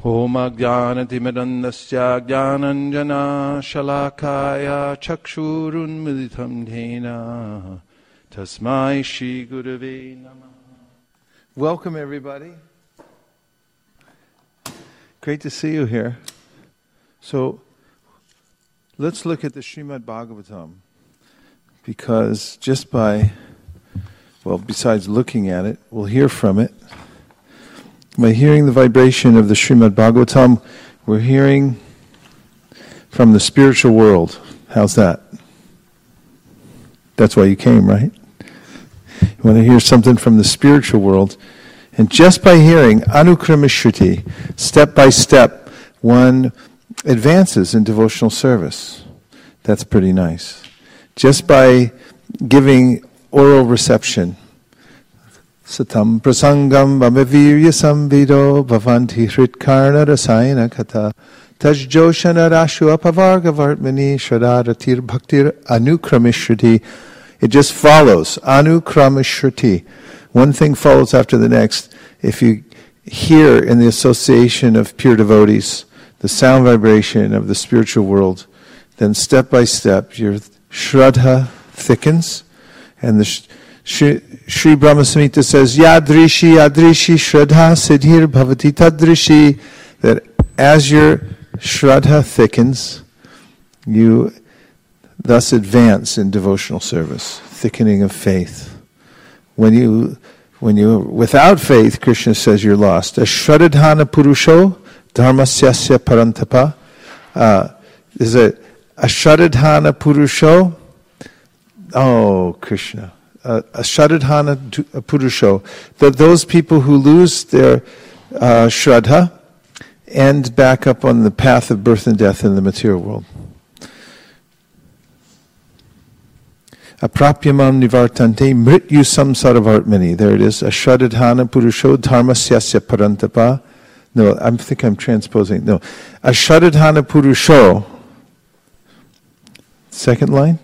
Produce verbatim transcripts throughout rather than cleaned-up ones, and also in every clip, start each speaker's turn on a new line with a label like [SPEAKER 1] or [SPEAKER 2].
[SPEAKER 1] Om Ajnanatimidandasya Jnananjana Shalakaya Chakshurun Militam Dhena Tasmai Shri Gurave Namah. Welcome everybody. Great to see you here. So let's look at the Srimad Bhagavatam, because just by, well, besides looking at it, we'll hear from it. By hearing the vibration of the Srimad Bhagavatam, we're hearing from the spiritual world. How's that? That's why you came, right? You want to hear something from the spiritual world. And just by hearing Anukrama-shruti, step by step, one advances in devotional service. That's pretty nice. Just by giving oral reception, Satam prasangam vamavirya samvido bhavanti hritkarna rasayana kata tajjoshana rashu apavarga vartmani shradaratir bhaktir anukramishriti. It just follows. Anukramishriti. One thing follows after the next. If you hear in the association of pure devotees the sound vibration of the spiritual world, then step by step your shraddha thickens, and the sh- Shri, Shri Brahma Samhita says, Yadrishi, Yadrishi, Shraddha, Siddhir, Bhavati, Tadrishi, that as your Shraddha thickens, you thus advance in devotional service, thickening of faith. When you, when you, without faith, Krishna says you're lost. Ashradhana Purusho, Dharmasyasya Parantapa. Uh, is it Ashradhana Purusho? Oh, Krishna. Uh, a Shraddhana Purusho, that those people who lose their uh, Shraddha end back up on the path of birth and death in the material world. Aprapyamam nivartante mrityu samsaravartmani. There it is. A Shraddhana Purusho dharmasyasya parantapa. No, I think I'm transposing. No. A Shraddhana Purusho. Second line.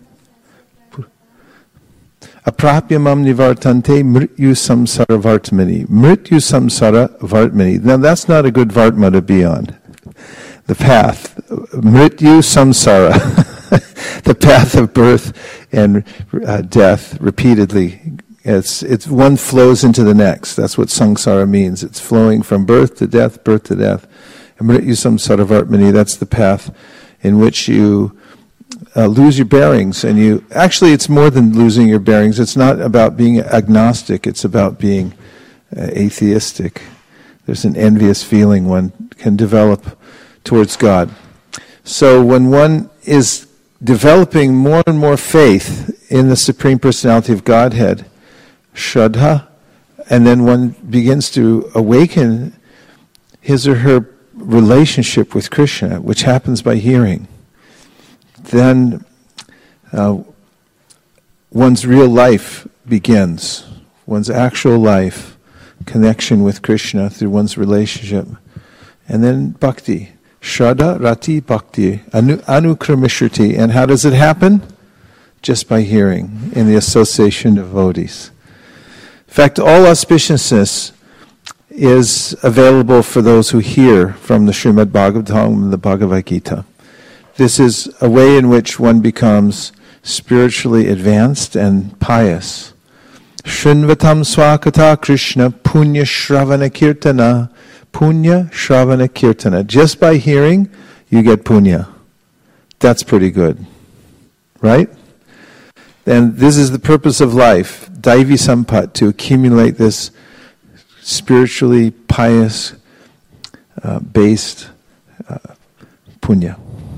[SPEAKER 1] Aprapyamam nivartante mrityu samsara vartmani. Mrityu samsara vartmani. Now that's not a good vartma to be on. The path. Mrityu samsara. The path of birth and uh, death repeatedly. It's, it's one flows into the next. That's what samsara means. It's flowing from birth to death, birth to death. And mrityu samsara vartmani, that's the path in which you Uh, lose your bearings, and you actually it's more than losing your bearings. It's not about being agnostic, it's about being uh, atheistic. There's an envious feeling one can develop towards God. So when one is developing more and more faith in the Supreme Personality of Godhead, Shraddha, and then one begins to awaken his or her relationship with Krishna, which happens by hearing, then uh, one's real life begins, one's actual life, connection with Krishna through one's relationship. And then bhakti, Shraddha, Rati, Bhakti, anu, Anukramishriti. And how does it happen? Just by hearing, in the association of devotees. In fact, all auspiciousness is available for those who hear from the Srimad Bhagavatam and the Bhagavad Gita. This is a way in which one becomes spiritually advanced and pious. Shrinvatam swakata Krishna punya shravana kirtana. Punya shravana kirtana. Just by hearing, you get punya. That's pretty good. Right? And this is the purpose of life. Daivi sampat, to accumulate this spiritually pious uh, based uh, punya.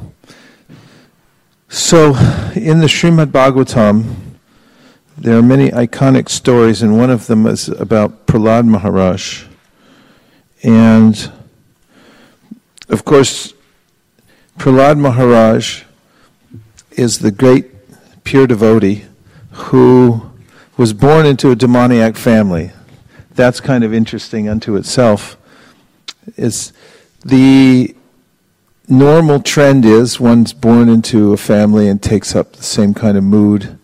[SPEAKER 1] So, in the Srimad Bhagavatam, there are many iconic stories, and one of them is about Prahlad Maharaj. And, of course, Prahlad Maharaj is the great pure devotee who was born into a demoniac family. That's kind of interesting unto itself. It's the normal trend is one's born into a family and takes up the same kind of mood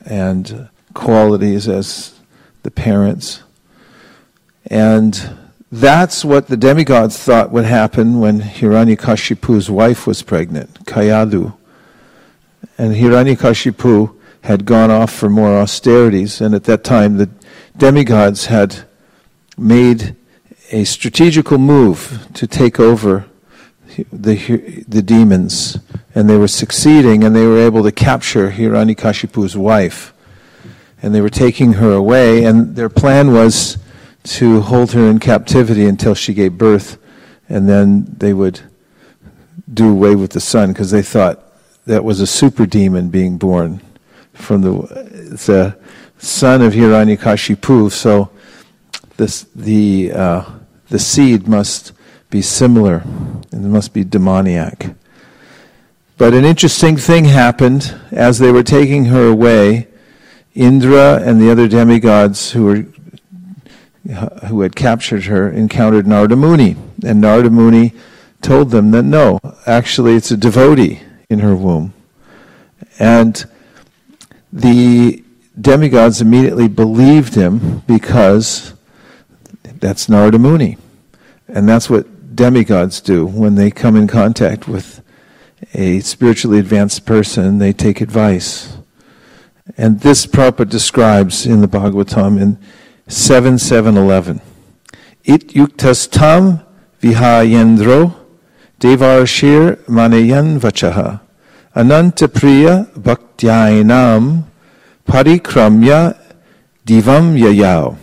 [SPEAKER 1] and qualities as the parents. And That's what the demigods thought would happen when Hiranyakashipu's wife was pregnant, Kayadu. And Hiranyakashipu had gone off for more austerities, and at that time the demigods had made a strategical move to take over the the demons, and they were succeeding, and they were able to capture Hiranyakashipu's wife, and they were taking her away, and their plan was to hold her in captivity until she gave birth, and then they would do away with the son, because they thought that was a super demon being born from the, the son of Hiranyakashipu. So this, the uh, the seed must be similar, and it must be demoniac. But an interesting thing happened as they were taking her away. Indra and the other demigods who were who had captured her encountered Narada Muni, and Narada Muni told them that no, actually it's a devotee in her womb. And the demigods immediately believed him because that's Narada Muni. And that's what demigods do when they come in contact with a spiritually advanced person. They take advice. And this Prabhupada describes in the Bhagavatam in seven seven eleven. It yuktas tam vihayendro devarshir maneyan vachaha ananta priya bhaktyainam parikramya divam yayao.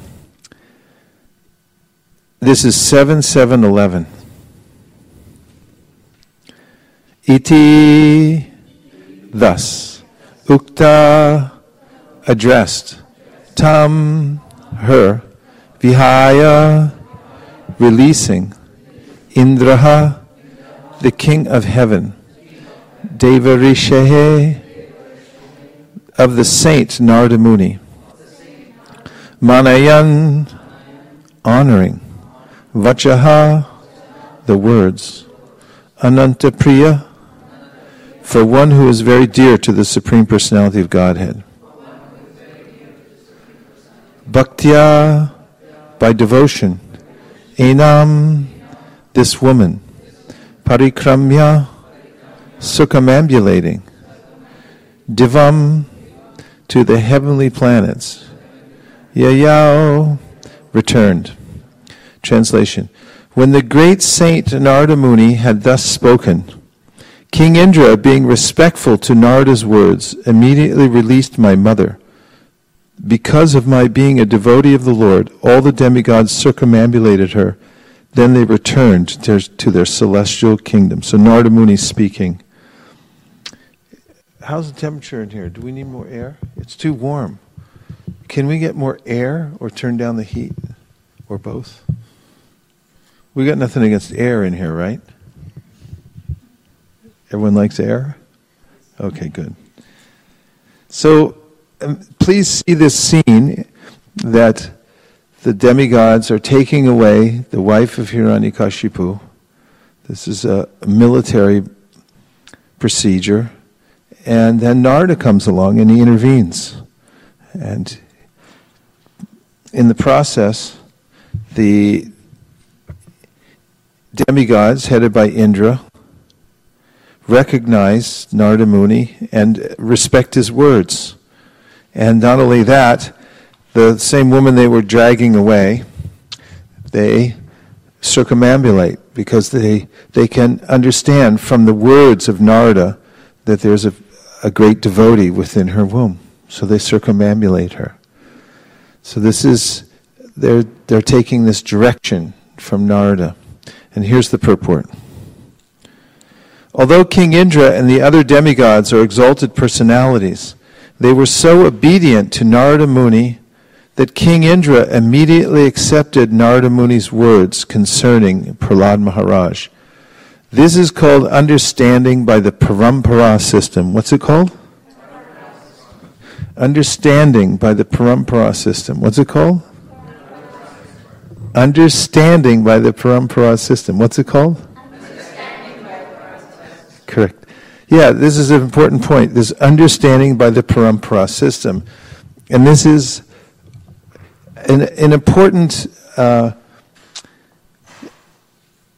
[SPEAKER 1] This is seven seven eleven. Iti, thus, ukta, addressed, tam, her, vihaya, releasing, Indraha, the king of heaven, Devarishehe, of the saint Narada Muni, Manayan, honoring, Vachaha, the words, Anantapriya, for one who is very dear to the Supreme Personality of Godhead. Bhaktya, by devotion. Enam, this woman. Parikramya, circumambulating. Divam, to the heavenly planets. Yayao, returned. Translation. When the great saint Narada Muni had thus spoken, King Indra, being respectful to Narada's words, immediately released my mother. Because of my being a devotee of the Lord, all the demigods circumambulated her. Then they returned to their, to their celestial kingdom. So Narada Muni speaking. How's the temperature in here? Do we need more air? It's too warm. Can we get more air or turn down the heat? Or both? We got nothing against air in here, right? Everyone likes air? Okay, good. So, um, please see this scene that the demigods are taking away the wife of Hiranyakashipu. This is a military procedure. And then Narada comes along and he intervenes. And in the process, the demigods, headed by Indra, recognize Narada Muni and respect his words. And not only that, the same woman they were dragging away, they circumambulate because they they can understand from the words of Narada that there's a, a great devotee within her womb. So they circumambulate her. So this is, they're they're taking this direction from Narada. And here's the purport. Although King Indra and the other demigods are exalted personalities, they were so obedient to Narada Muni that King Indra immediately accepted Narada Muni's words concerning Prahlad Maharaj. This is called understanding by the Parampara system. What's it called? Understanding by the Parampara system. What's it called? Understanding by the Parampara system. What's it called? Understanding by the Parampara system. Correct. Yeah, this is an important point. This understanding by the Parampara system. And this is an, an important uh,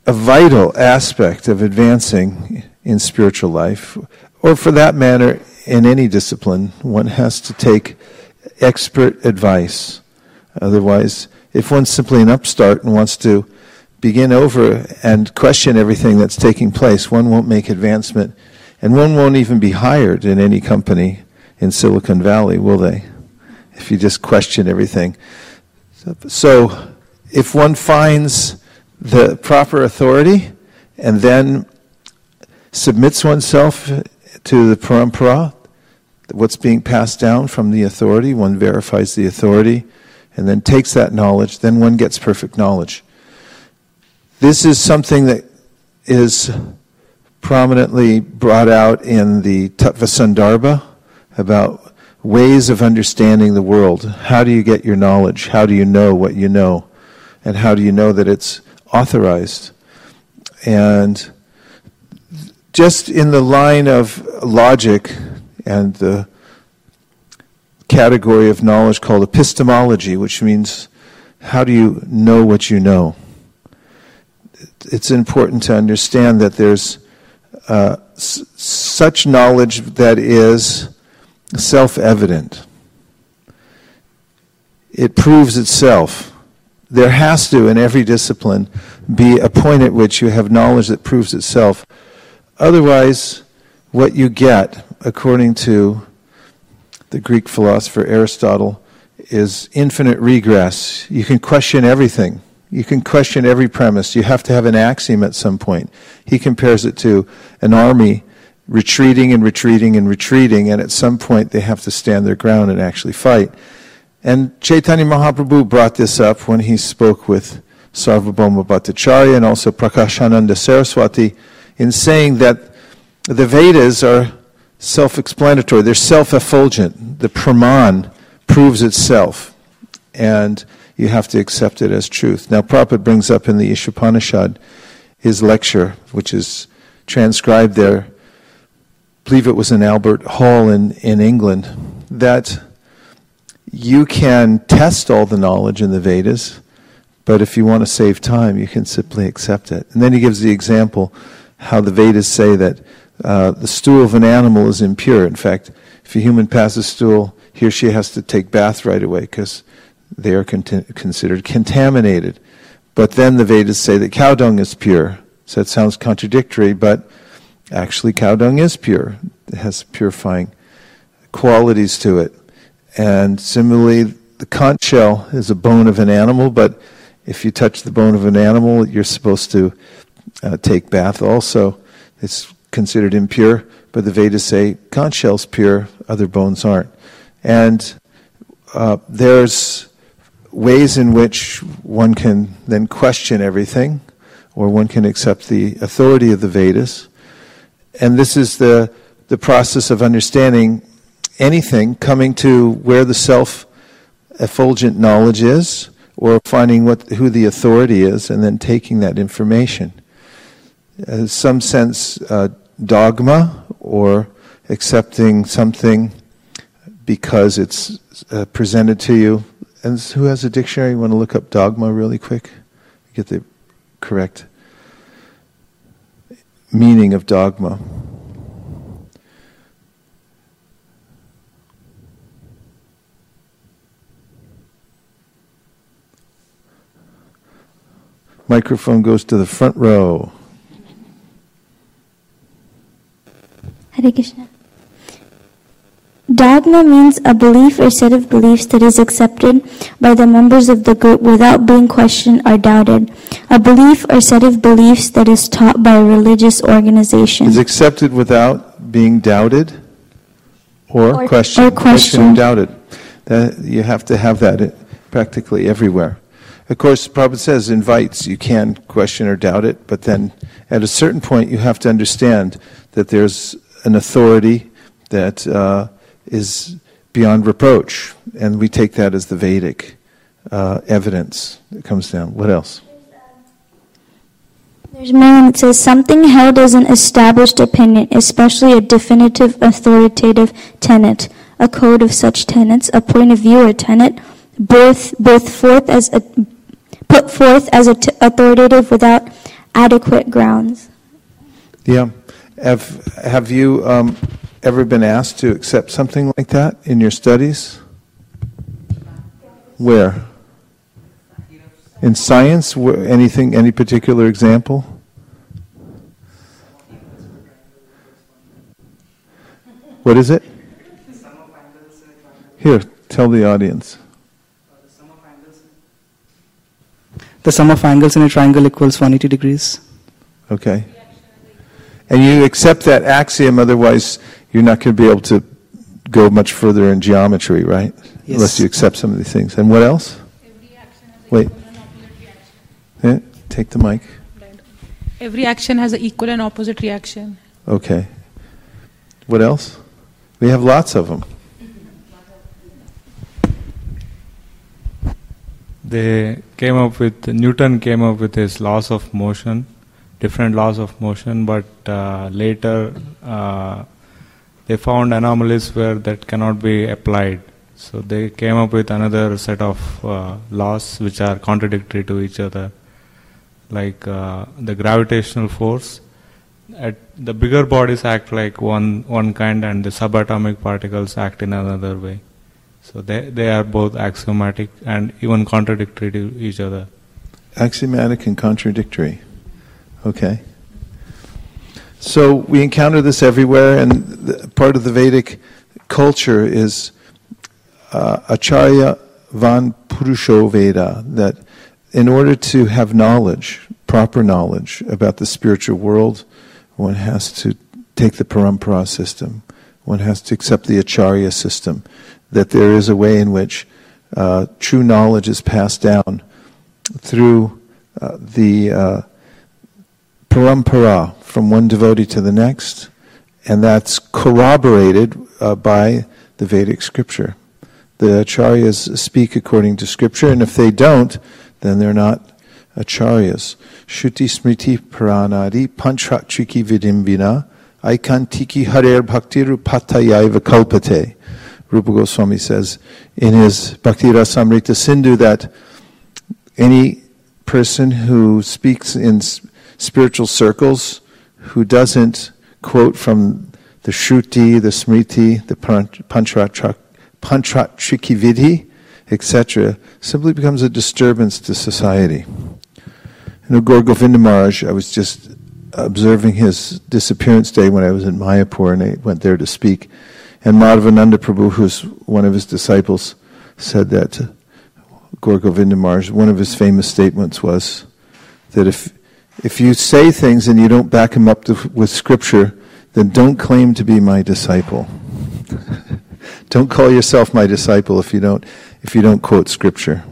[SPEAKER 1] a vital aspect of advancing in spiritual life, or for that matter, in any discipline. One has to take expert advice. Otherwise, if one's simply an upstart and wants to begin over and question everything that's taking place, one won't make advancement, and one won't even be hired in any company in Silicon Valley, will they? If you just question everything. So, if one finds the proper authority and then submits oneself to the parampara, what's being passed down from the authority, one verifies the authority, and then takes that knowledge, then one gets perfect knowledge. This is something that is prominently brought out in the Tattva Sandarbha about ways of understanding the world. How do you get your knowledge? How do you know what you know? And how do you know that it's authorized? And just in the line of logic and the category of knowledge called epistemology, which means how do you know what you know? It's important to understand that there's uh, s- such knowledge that is self-evident. It proves itself. There has to, in every discipline, be a point at which you have knowledge that proves itself. Otherwise, what you get, according to the Greek philosopher Aristotle, is infinite regress. You can question everything. You can question every premise. You have to have an axiom at some point. He compares it to an army retreating and retreating and retreating, and at some point they have to stand their ground and actually fight. And Chaitanya Mahaprabhu brought this up when he spoke with Sarvabhauma Bhattacharya and also Prakashananda Saraswati in saying that the Vedas are self-explanatory. They're self-effulgent. The Praman proves itself, and you have to accept it as truth. Now, Prabhupada brings up in the Ishopanishad, his lecture, which is transcribed there, I believe it was in Albert Hall in, in England, that you can test all the knowledge in the Vedas, but if you want to save time, you can simply accept it. And then he gives the example how the Vedas say that uh, the stool of an animal is impure. In fact, if a human passes stool, he or she has to take bath right away because they are con- considered contaminated. But then the Vedas say that cow dung is pure. So that sounds contradictory, but actually cow dung is pure. It has purifying qualities to it. And similarly, the conch shell is a bone of an animal, but if you touch the bone of an animal, you're supposed to uh, take bath also. It's considered impure, but the Vedas say conch shell's pure, other bones aren't. And uh, there's ways in which one can then question everything, or one can accept the authority of the Vedas. And this is the, the process of understanding anything, coming to where the self-effulgent knowledge is, or finding what who the authority is, and then taking that information. In some sense, uh, dogma, or accepting something because it's uh, presented to you. And who has a dictionary? You want to look up dogma really quick? Get the correct meaning of dogma. Microphone goes to the front row.
[SPEAKER 2] Hare Krishna. Dogma means a belief or set of beliefs that is accepted by the members of the group without being questioned or doubted. A belief or set of beliefs that is taught by a religious organization.
[SPEAKER 1] Is accepted without being doubted or,
[SPEAKER 2] or
[SPEAKER 1] questioned.
[SPEAKER 2] Or questioned.
[SPEAKER 1] and doubted. That, you have to have that practically everywhere. Of course, Prabhupada says invites, you can question or doubt it, but then at a certain point you have to understand that there's an authority that uh, is beyond reproach, and we take that as the Vedic uh, evidence that comes down. What else?
[SPEAKER 2] There's more that says something held as an established opinion, especially a definitive authoritative tenet, a code of such tenets, a point of view or tenet, both both forth as a put forth as a t- authoritative without adequate grounds.
[SPEAKER 1] Yeah. Have, have you um, ever been asked to accept something like that in your studies? Where? In science? Where, anything, any particular example? What is it? Here, tell the audience.
[SPEAKER 3] The sum of angles in a triangle equals one hundred eighty degrees.
[SPEAKER 1] Okay. And you accept that axiom, otherwise you're not going to be able to go much further in geometry, right?
[SPEAKER 3] Yes.
[SPEAKER 1] Unless you accept some of these things. And what else?
[SPEAKER 4] Every action has
[SPEAKER 1] Wait.
[SPEAKER 4] equal and opposite reaction.
[SPEAKER 1] Yeah, take the mic.
[SPEAKER 4] Every action has an equal and opposite reaction.
[SPEAKER 1] Okay. What else? We have lots of them.
[SPEAKER 5] They came up with, Newton came up with his laws of motion, different laws of motion, but uh, later uh, they found anomalies where that cannot be applied. So they came up with another set of uh, laws which are contradictory to each other, like uh, the gravitational force. At the bigger bodies act like one one kind, and the subatomic particles act in another way. So they they are both axiomatic and even contradictory to each other.
[SPEAKER 1] Axiomatic and contradictory. Okay. So we encounter this everywhere, and the, part of the Vedic culture is uh, Acharya Van Purusho Veda, that in order to have knowledge, proper knowledge about the spiritual world, one has to take the parampara system. One has to accept the Acharya system, that there is a way in which uh, true knowledge is passed down through uh, the uh, parampara from one devotee to the next, and that's corroborated uh, by the Vedic scripture. The acharyas speak according to scripture, and if they don't, then they're not acharyas. Shruti smriti paranadi panchatriki vidimbina aikantiki harer bhaktiru patayaiva kalpate. Rupa Goswami says in his Bhakti Rasamrita Sindhu that any person who speaks in spiritual circles, who doesn't quote from the Shruti, the Smriti, the Panchatriki Vidhi, et cetera, simply becomes a disturbance to society. You know, Gaur Govinda Maharaj, I was just observing his disappearance day when I was in Mayapur, and I went there to speak. And Madhavananda Prabhu, who's one of his disciples, said that Gaur Govinda Maharaj, one of his famous statements was that if if you say things and you don't back them up to, with scripture, then don't claim to be my disciple. Don't call yourself my disciple if you don't if you don't quote scripture.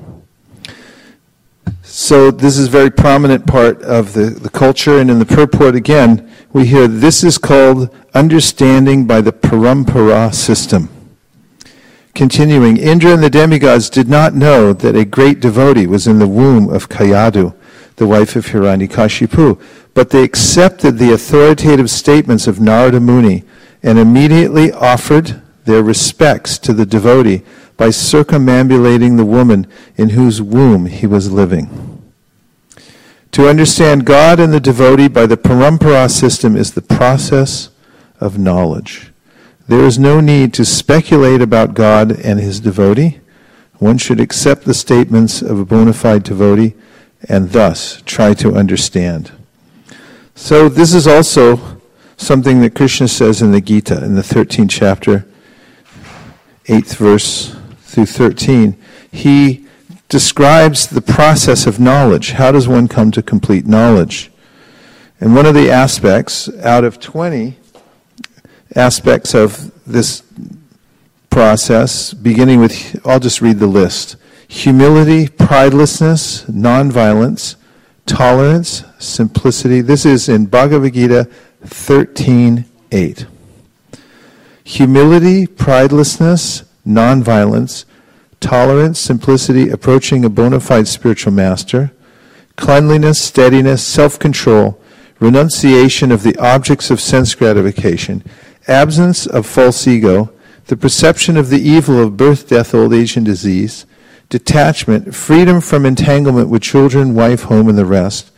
[SPEAKER 1] So this is a very prominent part of the, the culture, and in the purport again, we hear this is called understanding by the parampara system. Continuing, Indra and the demigods did not know that a great devotee was in the womb of Kayadu, the wife of Hiranyakashipu, but they accepted the authoritative statements of Narada Muni and immediately offered their respects to the devotee by circumambulating the woman in whose womb he was living. To understand God and the devotee by the parampara system is the process of knowledge. There is no need to speculate about God and his devotee. One should accept the statements of a bona fide devotee and thus try to understand. So this is also something that Krishna says in the Gita, in the thirteenth chapter, eighth verse through thirteen. He describes the process of knowledge. How does one come to complete knowledge? And one of the aspects, out of twenty aspects of this process, beginning with, I'll just read the list. Humility, pridelessness, nonviolence, tolerance, simplicity. This is in Bhagavad Gita thirteen eight. Humility, pridelessness, nonviolence, tolerance, simplicity, approaching a bona fide spiritual master, cleanliness, steadiness, self-control, renunciation of the objects of sense gratification, absence of false ego, the perception of the evil of birth, death, old age, and disease, detachment, freedom from entanglement with children, wife, home, and the rest,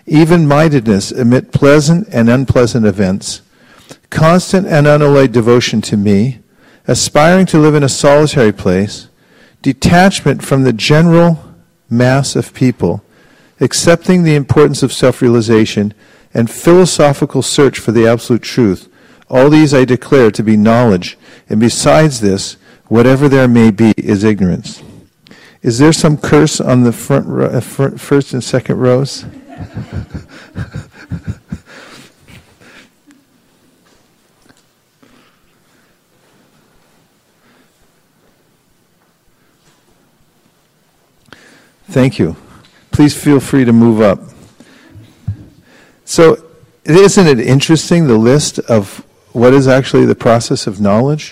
[SPEAKER 1] even-mindedness amid pleasant and unpleasant events, constant and unalloyed devotion to me, aspiring to live in a solitary place, detachment from the general mass of people, accepting the importance of self-realization, and philosophical search for the absolute truth. All these I declare to be knowledge, and besides this, whatever there may be is ignorance. Is there some curse on the front, ro- front first and second rows? Thank you. Please feel free to move up. So, isn't it interesting, the list of what is actually the process of knowledge?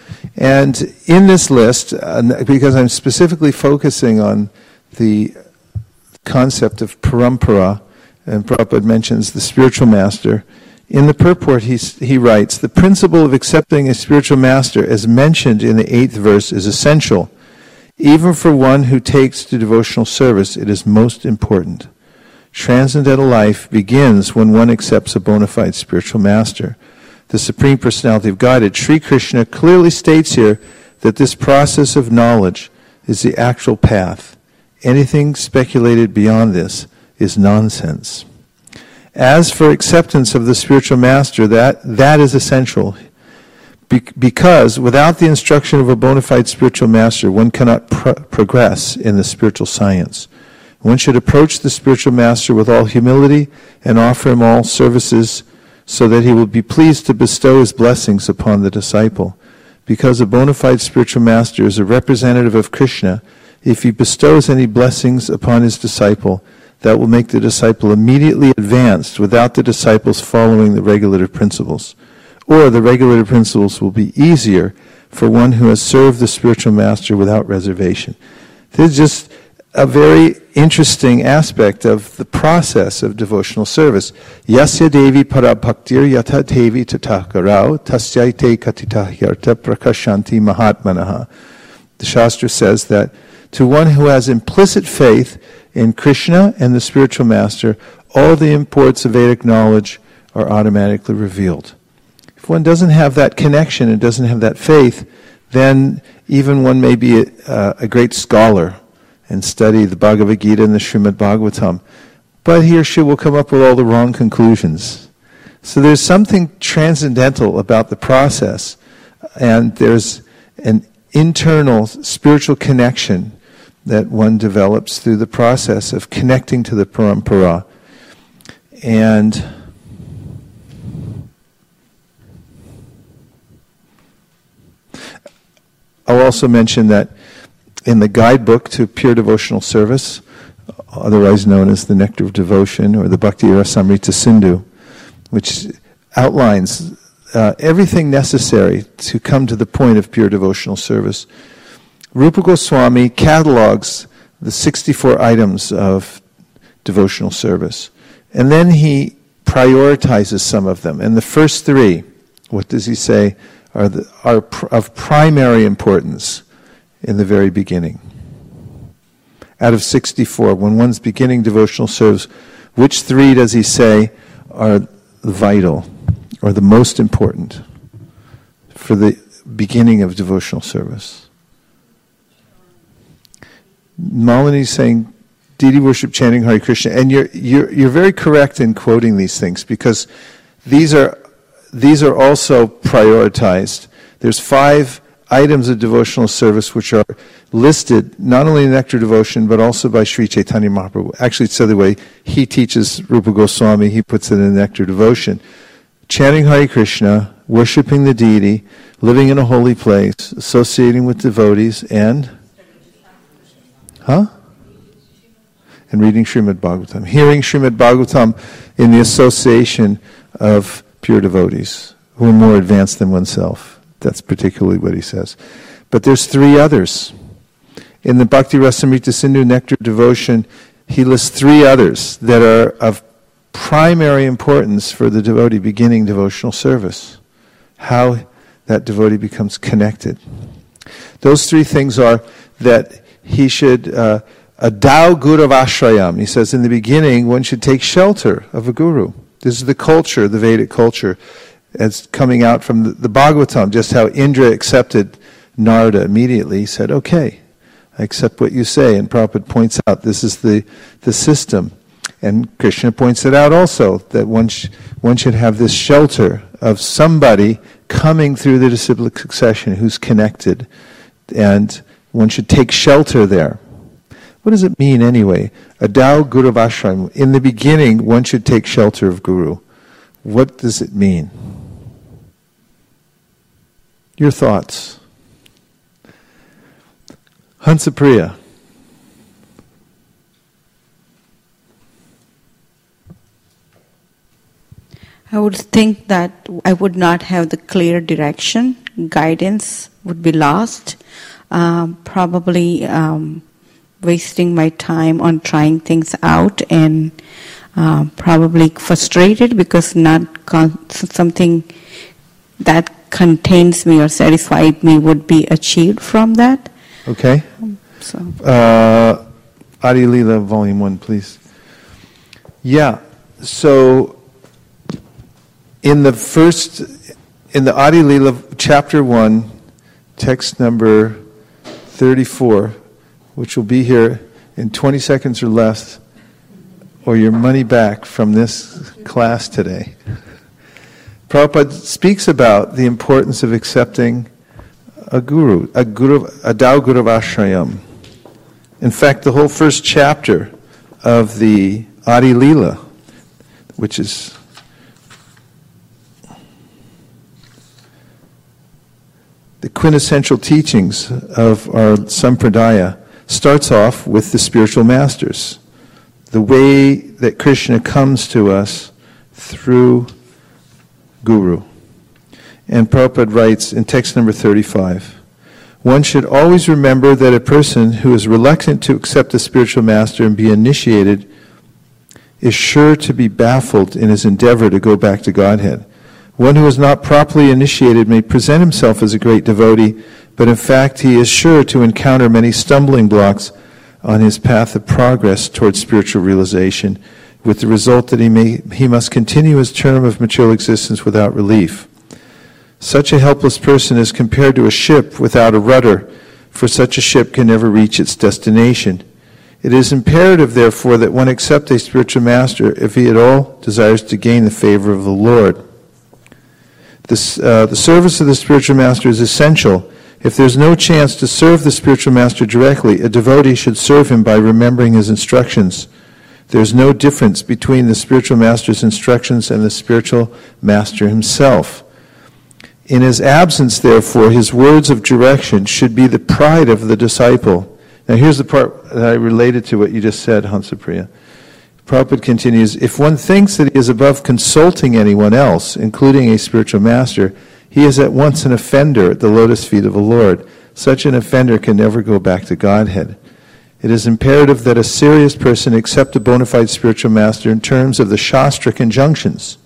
[SPEAKER 1] And in this list, uh, because I'm specifically focusing on the concept of parampara, and Prabhupada mentions the spiritual master, in the purport he, he writes, the principle of accepting a spiritual master as mentioned in the eighth verse is essential. Even for one who takes to devotional service, it is most important. Transcendental life begins when one accepts a bona fide spiritual master. The Supreme Personality of Godhead, Sri Krishna, clearly states here that this process of knowledge is the actual path. Anything speculated beyond this is nonsense. As for acceptance of the spiritual master, that, that is essential. Be- because without the instruction of a bona fide spiritual master, one cannot pro- progress in the spiritual science. One should approach the spiritual master with all humility and offer him all services so that he will be pleased to bestow his blessings upon the disciple. Because a bona fide spiritual master is a representative of Krishna, if he bestows any blessings upon his disciple, that will make the disciple immediately advanced without the disciples following the regulative principles. Or the regulative principles will be easier for one who has served the spiritual master without reservation. This is just a very interesting aspect of the process of devotional service. Yasya devi para bhaktir yatha devi tatakarao tasyaite katita hyarta prakashanti mahatmanaha. The Shastra says that to one who has implicit faith in Krishna and the spiritual master, all the imports of Vedic knowledge are automatically revealed. If one doesn't have that connection and doesn't have that faith, then even one may be a, a great scholar and study the Bhagavad Gita and the Srimad Bhagavatam, but he or she will come up with all the wrong conclusions. So there's something transcendental about the process, and there's an internal spiritual connection that one develops through the process of connecting to the parampara. And I'll also mention that in the guidebook to Pure Devotional Service, otherwise known as the Nectar of Devotion or the Bhakti Rasamrita Sindhu, which outlines uh, everything necessary to come to the point of pure devotional service, Rupa Goswami catalogs the sixty-four items of devotional service. And then he prioritizes some of them. And the first three, what does he say, are, the, are pr- of primary importance in the very beginning. Out of sixty-four, when one's beginning devotional service, which three does he say are vital or the most important for the beginning of devotional service? Malini's saying deity worship, chanting Hare Krishna, and you're you're you're very correct in quoting these things because these are these are also prioritized. There's five items of devotional service which are listed not only in Nectar Devotion but also by Sri Chaitanya Mahaprabhu. Actually, it's the other way. He teaches Rupa Goswami. He puts it in Nectar Devotion. Chanting Hare Krishna, worshipping the deity, living in a holy place, associating with devotees, and huh? And reading Srimad Bhagavatam. Hearing Srimad Bhagavatam in the association of pure devotees who are more advanced than oneself. That's particularly what he says. But there's three others. In the Bhakti Rasamrita Sindhu Nectar Devotion, he lists three others that are of primary importance for the devotee beginning devotional service. How that devotee becomes connected. Those three things are that he should uh, Adau Guravashrayam. He says in the beginning one should take shelter of a guru. This is the culture, the Vedic culture. It's coming out from the, the Bhagavatam, just how Indra accepted Narada immediately. He said, okay, I accept what you say. And Prabhupada points out this is the, the system. And Krishna points it out also, that one, sh- one should have this shelter of somebody coming through the disciplic succession who's connected. And one should take shelter there. What does it mean anyway? Adau Guravashrayam. In the beginning, one should take shelter of Guru. What does it mean? Your thoughts. Hansapriya.
[SPEAKER 6] I would think that I would not have the clear direction. Guidance would be lost. Um, probably um, wasting my time on trying things out, and uh, probably frustrated because not con- something that contains me or satisfied me would be achieved from that.
[SPEAKER 1] Okay.
[SPEAKER 6] Um, so.
[SPEAKER 1] Uh, Adi Lila, Volume one, please. Yeah. So, in the first, in the Adi Lila, chapter one, text number thirty-four, which will be here in twenty seconds or less, or your money back from this class today. Prabhupada speaks about the importance of accepting a guru, a guru, Adau Guravashrayam. In fact, the whole first chapter of the Adi Lila, which is the quintessential teachings of our sampradaya, starts off with the spiritual masters. The way that Krishna comes to us through Guru. And Prabhupada writes in text number thirty-five, one should always remember that a person who is reluctant to accept a spiritual master and be initiated is sure to be baffled in his endeavor to go back to Godhead. One who is not properly initiated may present himself as a great devotee, but in fact he is sure to encounter many stumbling blocks on his path of progress towards spiritual realization, with the result that he may he must continue his term of material existence without relief. Such a helpless person is compared to a ship without a rudder, for such a ship can never reach its destination. It is imperative, therefore, that one accept a spiritual master if he at all desires to gain the favor of the Lord. This, uh, the service of the spiritual master is essential. If there's no chance to serve the spiritual master directly, a devotee should serve him by remembering his instructions. There's no difference between the spiritual master's instructions and the spiritual master himself. In his absence, therefore, his words of direction should be the pride of the disciple. Now here's the part that I related to what you just said, Hansapriya. Prabhupada continues, if one thinks that he is above consulting anyone else, including a spiritual master, he is at once an offender at the lotus feet of the Lord. Such an offender can never go back to Godhead. It is imperative that a serious person accept a bona fide spiritual master in terms of the Shastra conjunctions.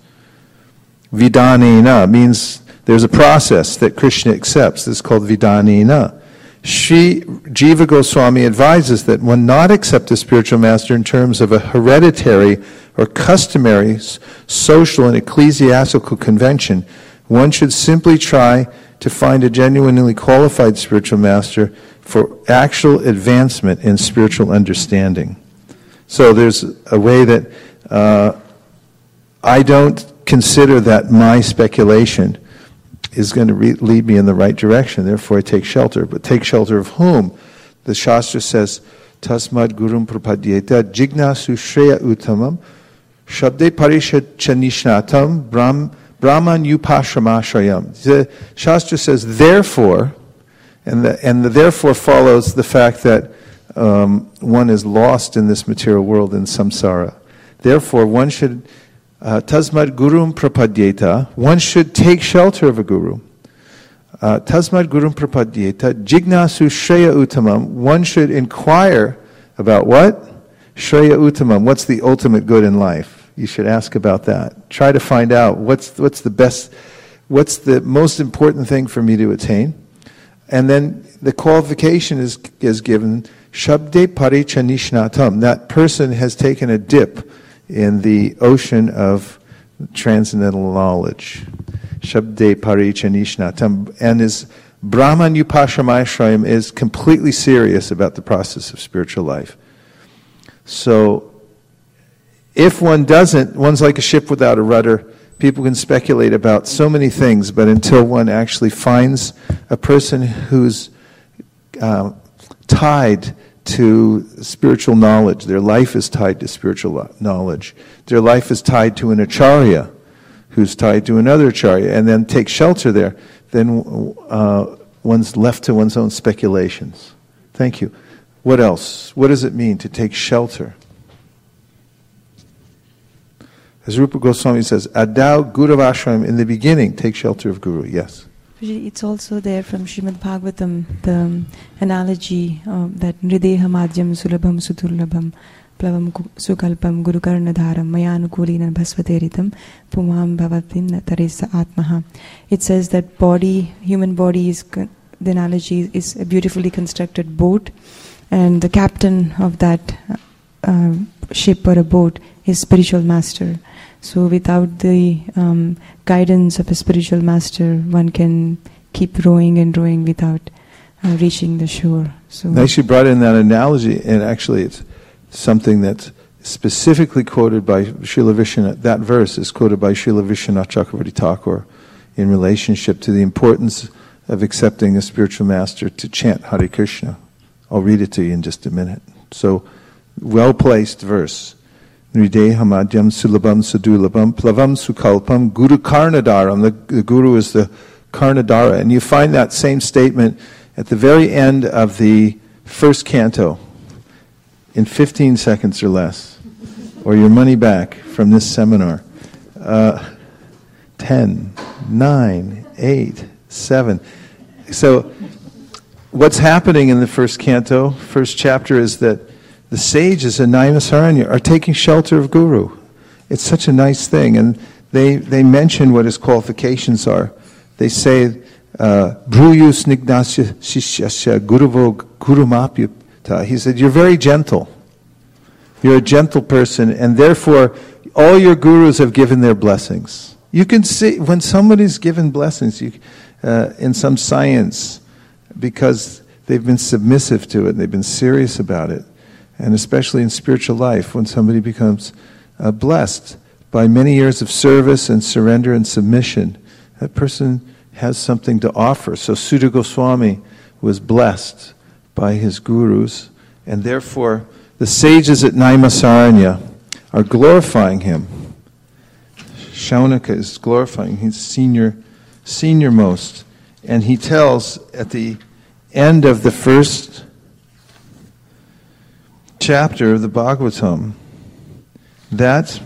[SPEAKER 1] Vidanena means there's a process that Krishna accepts. This is called Vidanena. Sri Jiva Goswami advises that one not accept a spiritual master in terms of a hereditary or customary social and ecclesiastical convention. One should simply try to find a genuinely qualified spiritual master for actual advancement in spiritual understanding. So there's a way that uh, I don't consider that my speculation is going to re- lead me in the right direction. Therefore, I take shelter. But take shelter of whom? The Shastra says, Tasmad Gurum Prapadyeta Jignasu Shreya Uttamam Shabde Parishad Chanishnatam Brahm, Brahman Upashramashrayam. The Shastra says, therefore, and the, and the therefore follows the fact that um, one is lost in this material world in samsara. Therefore, one should Uh, Tasmad Gurum Prapadyeta, one should take shelter of a guru. Uh, Tasmad Gurum Prapadyeta, Jignasu Shreya Uttamam, one should inquire about what? Shreya Uttamam, what's the ultimate good in life? You should ask about that. Try to find out what's what's the best, what's the most important thing for me to attain. And then the qualification is, is given, Shabde Parichanishnatam. That person has taken a dip in the ocean of transcendental knowledge. Shabde Parichanishnatam. And is Brahman Upashamayashrayam is completely serious about the process of spiritual life. So, if one doesn't, one's like a ship without a rudder. People can speculate about so many things, but until one actually finds a person who's uh, tied to spiritual knowledge, their life is tied to spiritual knowledge, their life is tied to an acharya, who's tied to another acharya, and then take shelter there, then uh, one's left to one's own speculations. Thank you. What else? What does it mean to take shelter? As Rupa Goswami says, Adau Guravashram, in the beginning, take shelter of Guru. Yes?
[SPEAKER 7] It's also there from Srimad Bhagavatam, the um, analogy uh, that Nrideha Madhyam Sulabham Sudurlabham Plavam Sukalpam Guru Karnadharam Mayanukulina Bhasvateritam Pumam Bhavatin Taresa Atmaha. It says that body, human body is, the analogy is a beautifully constructed boat, and the captain of that uh, ship or a boat is spiritual master. So without the um, guidance of a spiritual master, one can keep rowing and rowing without uh, reaching the shore. So
[SPEAKER 1] nice you brought in that analogy, and actually it's something that's specifically quoted by Srila Vishwanath. That verse is quoted by Srila Vishwanath Chakravarti Thakur in relationship to the importance of accepting a spiritual master to chant Hare Krishna. I'll read it to you in just a minute. So, well-placed verse. Nrideha Madhyam Sulabham Sadulabham Plavam Sukalpam Guru Karnadaram. The, the Guru is the Karnadara. And you find that same statement at the very end of the first canto in fifteen seconds or less. Or your money back from this seminar. Uh, ten, nine, eight, seven. So, what's happening in the first canto, first chapter, is that the sages in Naimisaranya are taking shelter of Guru. It's such a nice thing. And they, they mention what his qualifications are. They say, Bhruyu snignasya shishyasya guruvo gurumapyuta. He said, you're very gentle. You're a gentle person, and therefore all your gurus have given their blessings. You can see, when somebody's given blessings you, uh, in some science, because they've been submissive to it, they've been serious about it, and especially in spiritual life, when somebody becomes uh, blessed by many years of service and surrender and submission, that person has something to offer. So Sudha Goswami was blessed by his gurus, and therefore the sages at Naimisaranya are glorifying him. Shaunaka is glorifying, he's senior, senior most. And he tells at the end of the first chapter of the Bhagavatam that,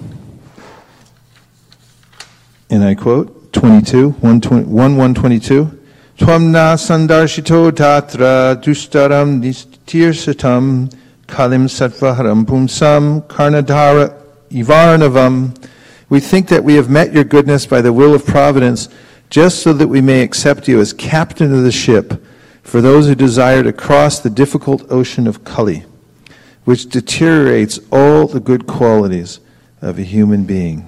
[SPEAKER 1] and I quote, twenty-two, one, one twenty-two, Twamna sandarshito tatra dustaram nistirsatam kalim sattvaharam pumsam karnadhara ivarnavam. We think that we have met your goodness by the will of providence, just so that we may accept you as captain of the ship for those who desire to cross the difficult ocean of Kali, which deteriorates all the good qualities of a human being.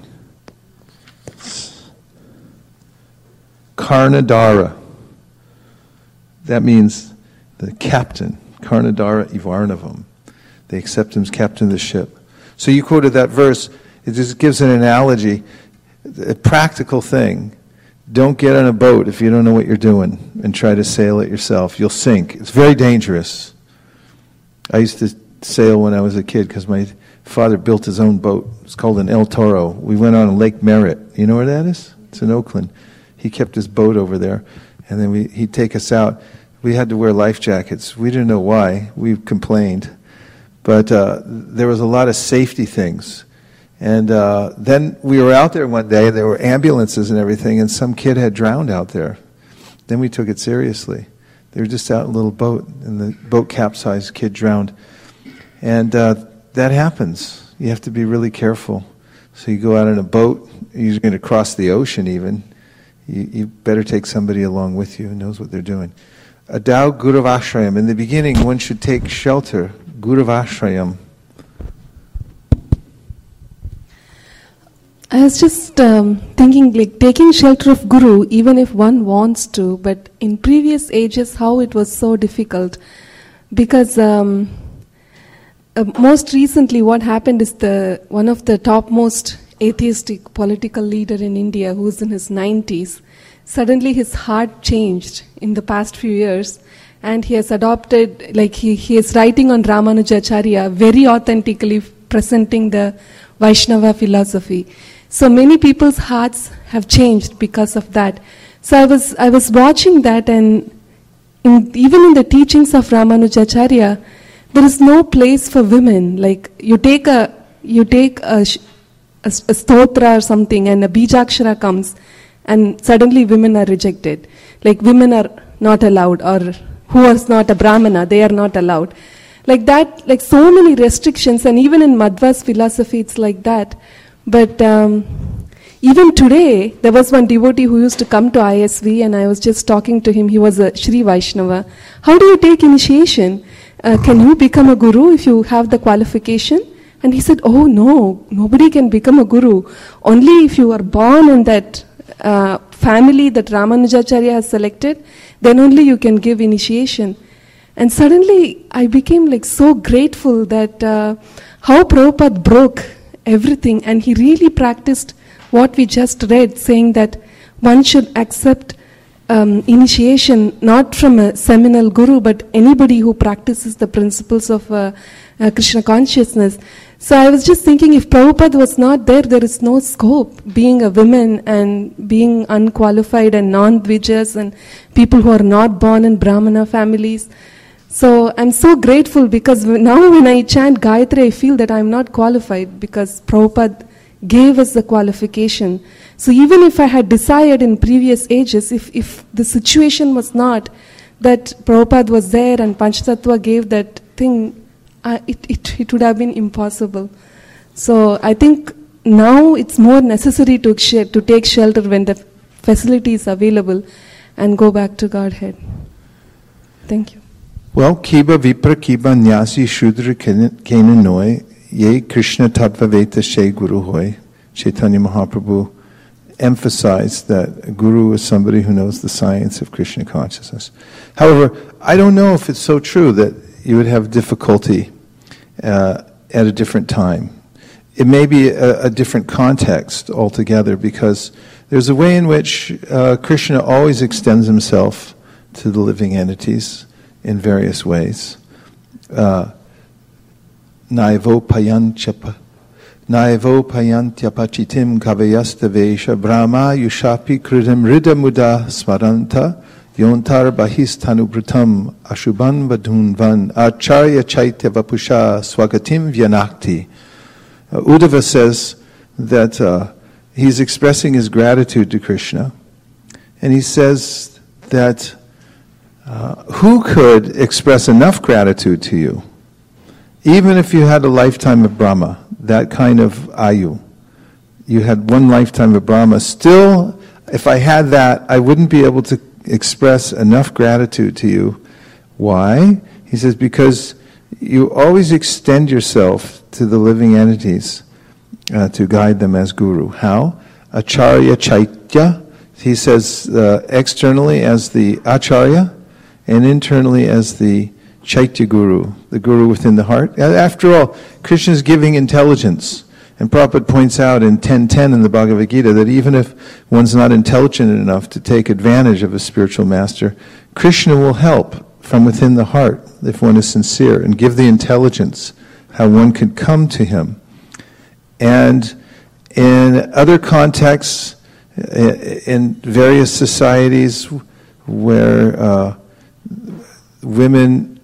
[SPEAKER 1] Karnadara. That means the captain. Karnadara Ivarnavam. They accept him as captain of the ship. So you quoted that verse. It just gives an analogy, a practical thing. Don't get on a boat if you don't know what you're doing and try to sail it yourself. You'll sink. It's very dangerous. I used to sail when I was a kid because my father built his own boat. It's called an El Toro. We went on Lake Merritt. You know where that is? It's in Oakland. He kept his boat over there, and then we, he'd take us out. We had to wear life jackets. We didn't know why. We complained. But uh, there was a lot of safety things. And uh, then we were out there one day, and there were ambulances and everything, and some kid had drowned out there. Then we took it seriously. They were just out in a little boat, and the boat capsized, kid drowned. And uh, that happens. You have to be really careful. So you go out in a boat, you're going to cross the ocean even. You, you better take somebody along with you who knows what they're doing. Adau Guruvashrayam. In the beginning, one should take shelter. Guruvashrayam.
[SPEAKER 8] I was just um, thinking, like taking shelter of Guru, even if one wants to, but in previous ages, how it was so difficult. Because um, uh, most recently, what happened is the one of the topmost atheistic political leader in India, who's in his nineties, suddenly his heart changed in the past few years, and he has adopted, like he, he is writing on Ramanujacharya, very authentically presenting the Vaishnava philosophy. So many people's hearts have changed because of that. So I was I was watching that, and in, even in the teachings of Ramanujacharya, there is no place for women. Like you take a you take a, a, a stotra or something, and a bijakshara comes, and suddenly women are rejected. Like women are not allowed, or who is not a brahmana, they are not allowed. Like that, like so many restrictions, and even in Madhva's philosophy, it's like that. But um, even today, there was one devotee who used to come to I S V, and I was just talking to him. He was a Sri Vaishnava. How do you take initiation? Uh, can you become a guru if you have the qualification? And he said, oh no, nobody can become a guru. Only if you are born in that uh, family that Ramanujacharya has selected, then only you can give initiation. And suddenly, I became like so grateful that uh, how Prabhupada broke everything, and he really practiced what we just read, saying that one should accept um, initiation not from a seminal guru, but anybody who practices the principles of uh, uh, Krishna consciousness. So I was just thinking, if Prabhupada was not there, there is no scope, being a woman and being unqualified and non-dvijas and people who are not born in Brahmana families. So I'm so grateful, because now when I chant Gayatri, I feel that I'm not qualified, because Prabhupada gave us the qualification. So even if I had desired in previous ages, if, if the situation was not that Prabhupada was there and Panchatattva gave that thing, uh, it, it, it would have been impossible. So I think now it's more necessary to, sh- to take shelter when the facility is available and go back to Godhead. Thank you.
[SPEAKER 1] Well, Kiba Vipra Kiba Nyasi Shudra Kenanoi, Ye Krishna Tattva Veta She Guru Hoy. Chaitanya Mahaprabhu emphasized that Guru is somebody who knows the science of Krishna consciousness. However, I don't know if it's so true that you would have difficulty uh, at a different time. It may be a, a different context altogether, because there's a way in which uh, Krishna always extends himself to the living entities in various ways. Uh, Naivo payanchapa, Naivo payantyapachitim kavayastavesha Brahma yushapi kritam rida muda smaranta yontar bahistanubrutam ashubhan vadhunvan acharya chaitya vapusha swagatim vyanakti. Uh, Uddhava says that uh, he's expressing his gratitude to Krishna, and he says that Uh, who could express enough gratitude to you? Even if you had a lifetime of Brahma, that kind of ayu, you had one lifetime of Brahma, still, if I had that, I wouldn't be able to express enough gratitude to you. Why? He says, because you always extend yourself to the living entities uh, to guide them as guru. How? Acharya Chaitya, he says uh, externally as the Acharya, and internally as the Chaitya Guru, the Guru within the heart. After all, Krishna is giving intelligence. And Prabhupada points out in ten ten in the Bhagavad Gita that even if one's not intelligent enough to take advantage of a spiritual master, Krishna will help from within the heart if one is sincere, and give the intelligence how one could come to him. And in other contexts, in various societies where uh, women,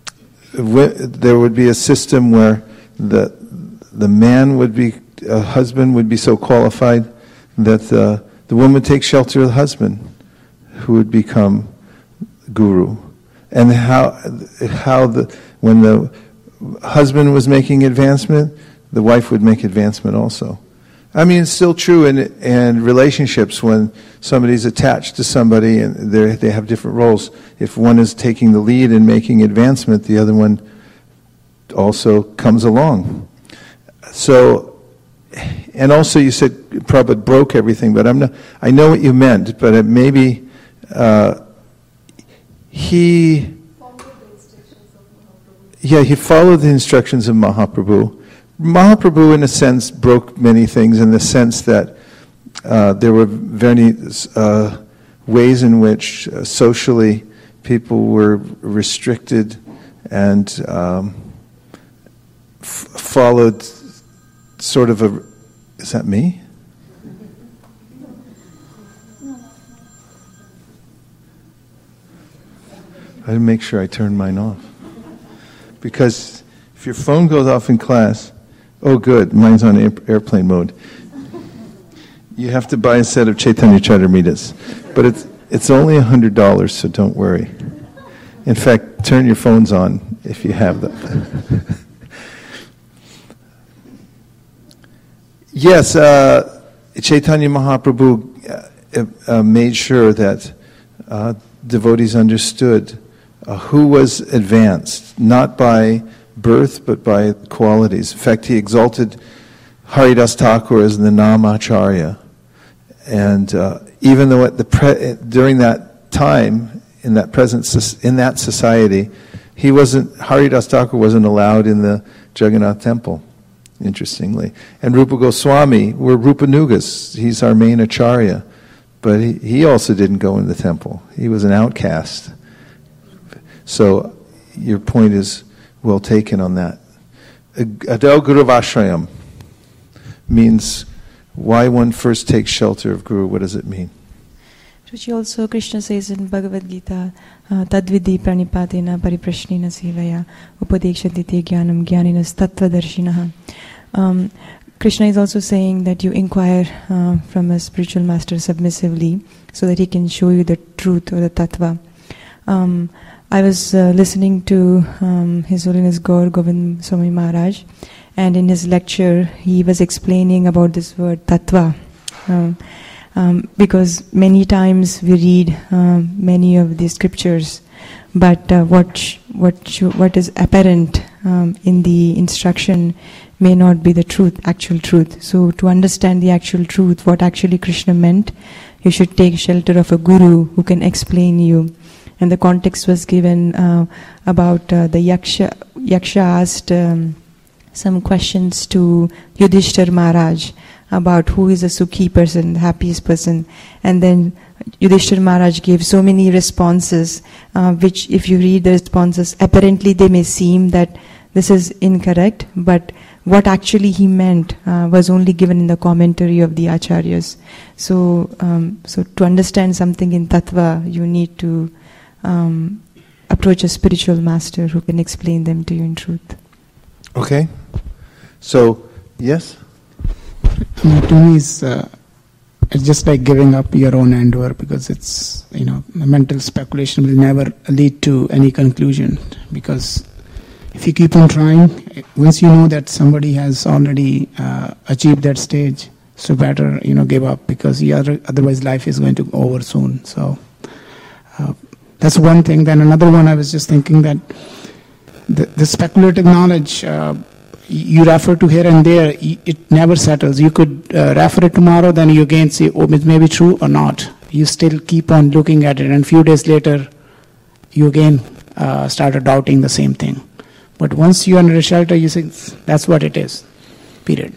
[SPEAKER 1] there would be a system where the the man would be, a husband would be so qualified that uh, the woman takes shelter of the husband, who would become guru. And how how the when the husband was making advancement, the wife would make advancement also. I mean, it's still true in, in relationships when somebody's attached to somebody and they they have different roles. If one is taking the lead in making advancement, the other one also comes along. So, and also you said Prabhupada broke everything, but I'm not, I know what you meant, but it maybe uh, he, yeah, he followed the instructions of Mahaprabhu. Mahaprabhu, in a sense, broke many things in the sense that uh, there were many uh, ways in which uh, socially people were restricted and um, f- followed sort of a... Is that me? I didn't make sure I turned mine off. Because if your phone goes off in class... Oh, good. Mine's on air- airplane mode. You have to buy a set of Chaitanya Charitamritas. But it's it's only one hundred dollars, so don't worry. In fact, turn your phones on if you have them. Yes, uh, Chaitanya Mahaprabhu uh, uh, made sure that uh, devotees understood uh, who was advanced, not by birth, but by qualities. In fact, he exalted Haridas Thakur as the Namacharya. And uh, even though at the pre- during that time, in that present in that society, he wasn't Haridas Thakur wasn't allowed in the Jagannath temple, interestingly. And Rupa Goswami, we're Rupanugas, he's our main acharya, but he, he also didn't go in the temple. He was an outcast. So your point is well taken on that. Adel Guru Vashrayam means why one first takes shelter of Guru. What does it mean?
[SPEAKER 7] Which also Krishna says in Bhagavad Gita, Tadvidi pranipatena pariprashnena sevaya upadekshadite jnanam jnaninas tattvadarshinaha. Um, Krishna is also saying that you inquire uh, from a spiritual master submissively so that he can show you the truth or the tattva. Um, I was uh, listening to um, His Holiness Gaur Govind Swami Maharaj, and in his lecture he was explaining about this word tattva. Um, um, because many times we read um, many of the scriptures, but uh, what sh- what sh- what is apparent um, in the instruction may not be the truth, actual truth. So to understand the actual truth, what actually Krishna meant, you should take shelter of a guru who can explain you. And the context was given uh, about uh, the Yaksha. Yaksha asked um, some questions to Yudhishthir Maharaj about who is a Sukhi person, the happiest person. And then Yudhishthir Maharaj gave so many responses, uh, which if you read the responses, apparently they may seem that this is incorrect, but what actually he meant uh, was only given in the commentary of the Acharyas. So, um, so to understand something in Tattva, you need to Um, approach a spiritual master who can explain them to you in truth.
[SPEAKER 1] Okay. So, yes?
[SPEAKER 9] To me, it's, uh, it's just like giving up your own endeavor, because it's, you know, mental speculation will never lead to any conclusion. Because if you keep on trying, once you know that somebody has already uh, achieved that stage, so better, you know, give up, because you other, otherwise life is going to go over soon. So, uh, that's one thing. Then another one, I was just thinking that the, the speculative knowledge uh, you refer to here and there, it never settles. You could uh, refer it tomorrow, then you again say, oh, it may be true or not. You still keep on looking at it, and a few days later, you again uh, started doubting the same thing. But once you're under a shelter, you say, that's what it is, period.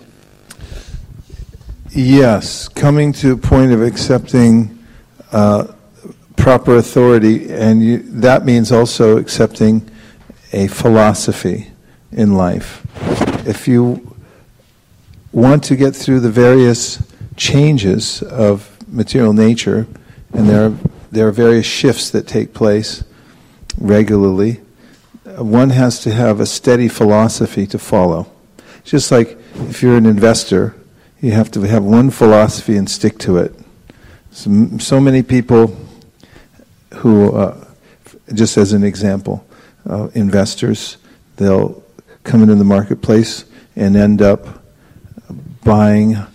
[SPEAKER 1] Yes, coming to a point of accepting uh, proper authority, and you, that means also accepting a philosophy in life. If you want to get through the various changes of material nature, and there are, there are various shifts that take place regularly, one has to have a steady philosophy to follow. Just like if you're an investor, you have to have one philosophy and stick to it. So, so many people who, uh, just as an example, uh, investors, they'll come into the marketplace and end up buying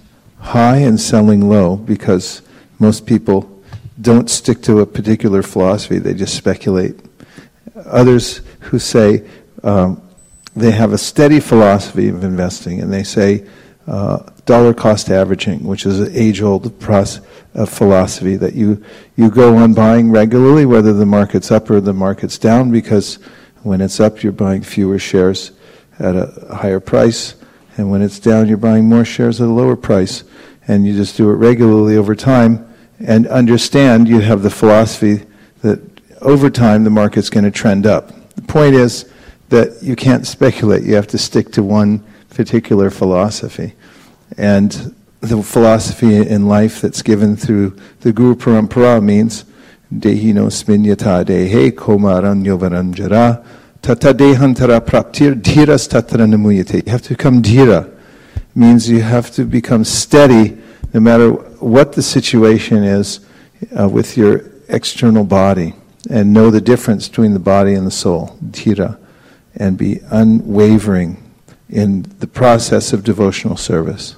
[SPEAKER 1] high and selling low, because most people don't stick to a particular philosophy, they just speculate. Others who say um, they have a steady philosophy of investing, and they say uh, dollar cost averaging, which is an age-old process of philosophy, that you, you go on buying regularly, whether the market's up or the market's down, because when it's up, you're buying fewer shares at a higher price, and when it's down, you're buying more shares at a lower price, and you just do it regularly over time, and understand you have the philosophy that over time the market's going to trend up. The point is that you can't speculate, you have to stick to one particular philosophy. And the philosophy in life that's given through the Guru Parampara means Dehino sminyata dehe komaranyo varanjara tata dehantara praptir dhiras tatra namuyate. You have to become dhira. Means you have to become steady no matter what the situation is uh, with your external body, and know the difference between the body and the soul, dhira, and be unwavering in the process of devotional service.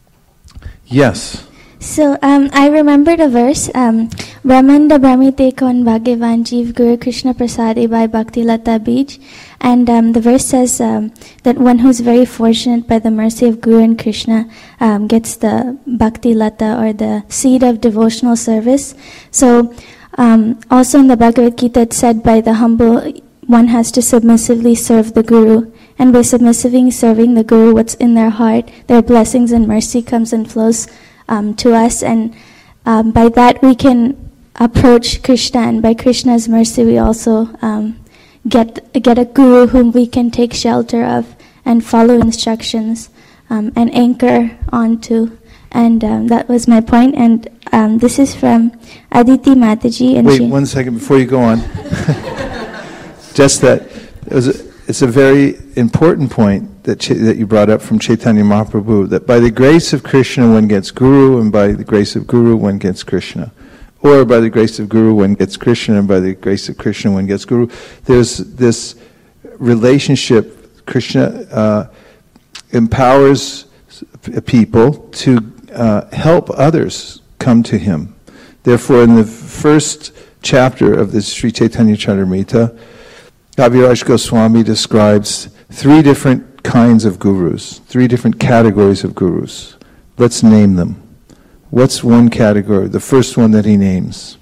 [SPEAKER 1] Yes.
[SPEAKER 2] So um, I remembered a verse, um, Brahmanda Brahmite Kon Bhagavan Jeev Guru Krishna Prasadi by Bhakti Lata Bij. And um, the verse says um, that one who's very fortunate by the mercy of Guru and Krishna um, gets the Bhakti Lata, or the seed of devotional service. So um, also in the Bhagavad Gita it said, by the humble one has to submissively serve the Guru. And by submissively serving the Guru, what's in their heart, their blessings and mercy comes and flows um, to us. And um, by that we can approach Krishna. And by Krishna's mercy we also um, get get a Guru whom we can take shelter of and follow instructions um, and anchor onto. And um, that was my point. And um, this is from Aditi Mataji. And
[SPEAKER 1] Wait
[SPEAKER 2] she
[SPEAKER 1] one second before you go on. Just that it was a, it's a very important point that Ch- that you brought up from Chaitanya Mahaprabhu, that by the grace of Krishna one gets Guru, and by the grace of Guru one gets Krishna. Or by the grace of Guru one gets Krishna, and by the grace of Krishna one gets Guru. There's this relationship. Krishna uh, empowers people to uh, help others come to him. Therefore, in the first chapter of this Sri Chaitanya Charitamrita, Kaviraj Goswami describes three different kinds of gurus, three different categories of gurus. Let's name them. What's one category? The first one that he names.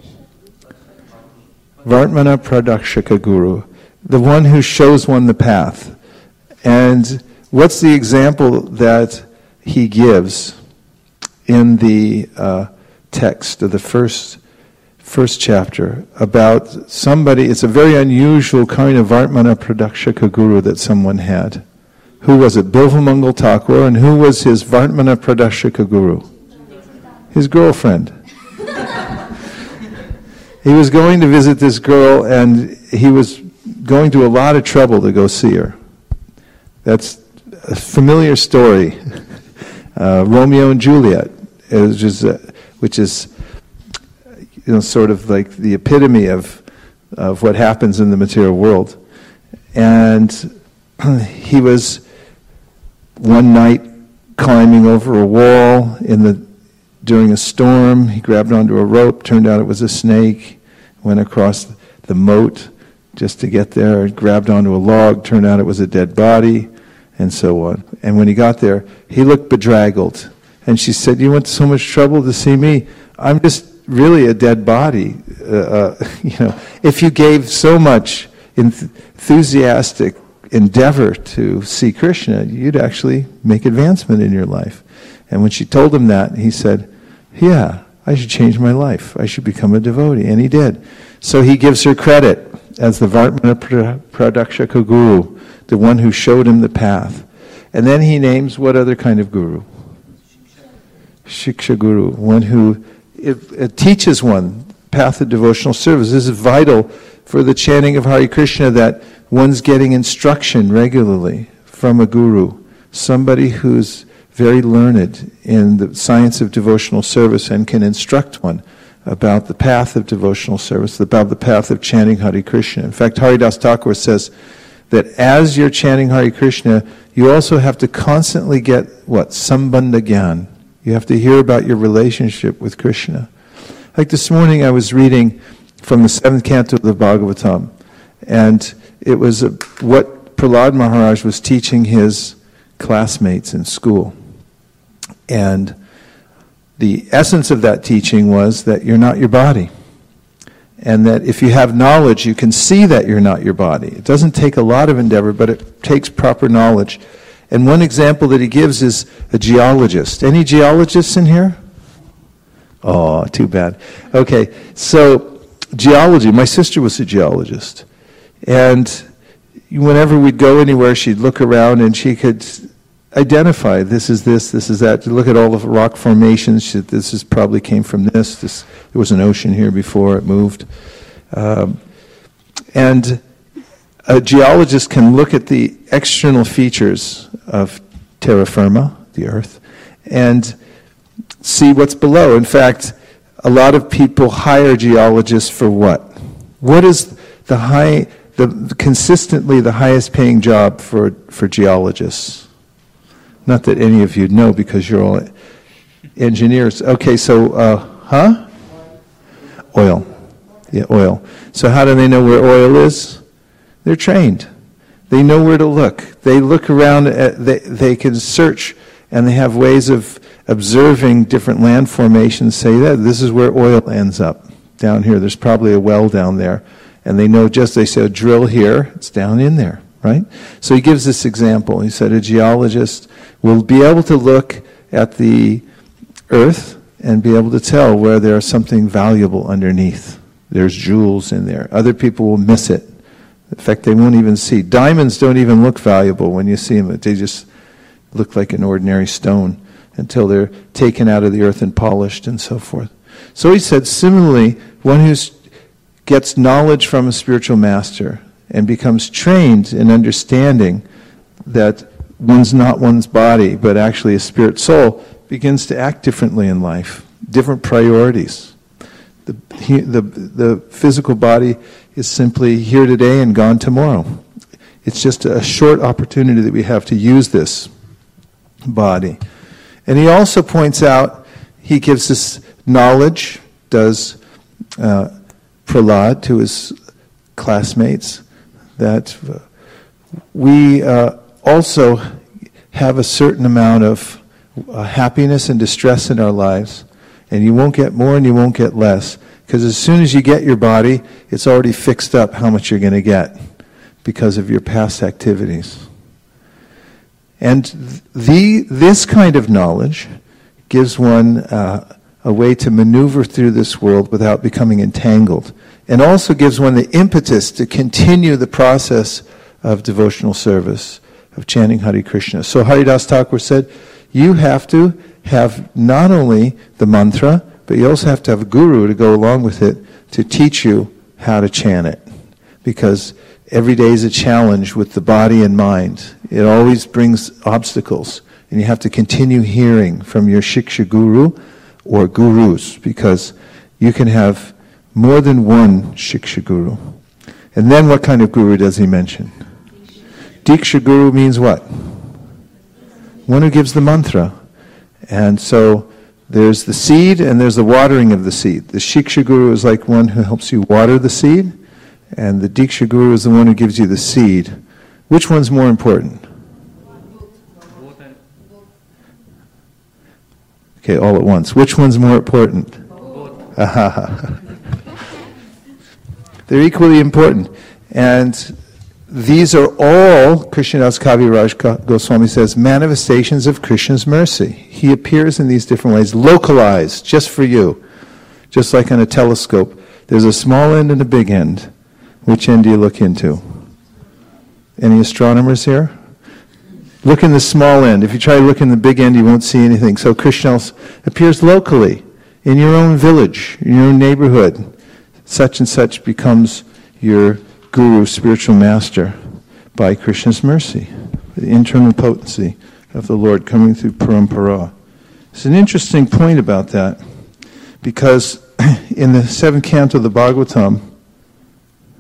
[SPEAKER 1] Vartmana Pradakshaka Guru, the one who shows one the path. And what's the example that he gives in the uh, text of the first first chapter about somebody? It's a very unusual kind of Vartmana Pradakshaka Guru that someone had. Who was it? Bilvamangal Thakur. And who was his Vartmana Pradakshaka Guru? His girlfriend. He was going to visit this girl, and he was going to a lot of trouble to go see her. That's a familiar story. Uh, Romeo and Juliet, is just, uh, which is you know, sort of like the epitome of of what happens in the material world. And he was one night climbing over a wall in the during a storm. He grabbed onto a rope, turned out it was a snake, went across the moat just to get there, grabbed onto a log, turned out it was a dead body, and so on. And when he got there, he looked bedraggled. And she said, "You went to so much trouble to see me. I'm just really a dead body. Uh, uh, you know, if you gave so much enthusiastic endeavor to see Krishna, you'd actually make advancement in your life." And when she told him that, he said, "Yeah, I should change my life. I should become a devotee." And he did. So he gives her credit as the Vartmana Pradakshaka Guru, the one who showed him the path. And then he names what other kind of guru? Shiksha Guru, one who it, it teaches one path of devotional service. This is vital for the chanting of Hare Krishna, that one's getting instruction regularly from a guru, somebody who's very learned in the science of devotional service and can instruct one about the path of devotional service, about the path of chanting Hare Krishna. In fact, Haridas Thakur says that as you're chanting Hare Krishna, you also have to constantly get, what, Sambandha Gyan. You have to hear about your relationship with Krishna. Like this morning I was reading from the seventh canto of the Bhagavatam, and it was a, what Prahlad Maharaj was teaching his classmates in school. And the essence of that teaching was that you're not your body. And that if you have knowledge, you can see that you're not your body. It doesn't take a lot of endeavor, but it takes proper knowledge. And one example that he gives is a geologist. Any geologists in here? Oh, too bad. Okay, so geology. My sister was a geologist. And whenever we'd go anywhere, she'd look around and she could identify, this is this, this is that. To look at all the rock formations, she, this is probably came from this. This there was an ocean here before it moved. Um, and a geologist can look at the external features of terra firma, the earth, and see what's below. In fact, a lot of people hire geologists for what? What is the high, the consistently the highest paying job for, for geologists? Not that any of you know because you're all engineers. Okay, so, uh, huh? Oil. Yeah, oil. So how do they know where oil is? They're trained. They know where to look. They look around, at, they, they can search, and they have ways of observing different land formations, say that this is where oil ends up. Down here, there's probably a well down there. And they know just, they say, drill here, it's down in there, right? So he gives this example. He said a geologist will be able to look at the earth and be able to tell where there's something valuable underneath. There's jewels in there. Other people will miss it. In fact, they won't even see. Diamonds don't even look valuable when you see them. They just look like an ordinary stone until they're taken out of the earth and polished and so forth. So he said, similarly, one who gets knowledge from a spiritual master and becomes trained in understanding that one's not one's body, but actually a spirit soul, begins to act differently in life, different priorities. The, he, the, the physical body is simply here today and gone tomorrow. It's just a short opportunity that we have to use this body. And he also points out, he gives us knowledge, does uh, Prahlad to his classmates, that uh, we uh, also have a certain amount of uh, happiness and distress in our lives, and you won't get more and you won't get less, because as soon as you get your body, it's already fixed up how much you're going to get because of your past activities. And the this kind of knowledge gives one uh, a way to maneuver through this world without becoming entangled, and also gives one the impetus to continue the process of devotional service, of chanting Hare Krishna. So Haridas Thakur said, you have to have not only the mantra, but you also have to have a guru to go along with it to teach you how to chant it. Because every day is a challenge with the body and mind. It always brings obstacles. And you have to continue hearing from your Shiksha Guru or gurus, because you can have more than one Shiksha Guru. And then what kind of guru does he mention? Diksha Guru means what? One who gives the mantra. And so there's the seed and there's the watering of the seed. The Shiksha Guru is like one who helps you water the seed, and the Diksha Guru is the one who gives you the seed. Which one's more important? Okay, all at once. Which one's more important? Both. They're equally important. And these are all, Krishnadas Kaviraj Goswami says, manifestations of Krishna's mercy. He appears in these different ways, localized, just for you. Just like on a telescope. There's a small end and a big end. Which end do you look into? Any astronomers here? Look in the small end. If you try to look in the big end, you won't see anything. So Krishna appears locally, in your own village, in your own neighborhood. Such and such becomes your guru, spiritual master, by Krishna's mercy. The internal potency of the Lord coming through parampara. It's an interesting point about that, because in the seventh canto of the Bhagavatam,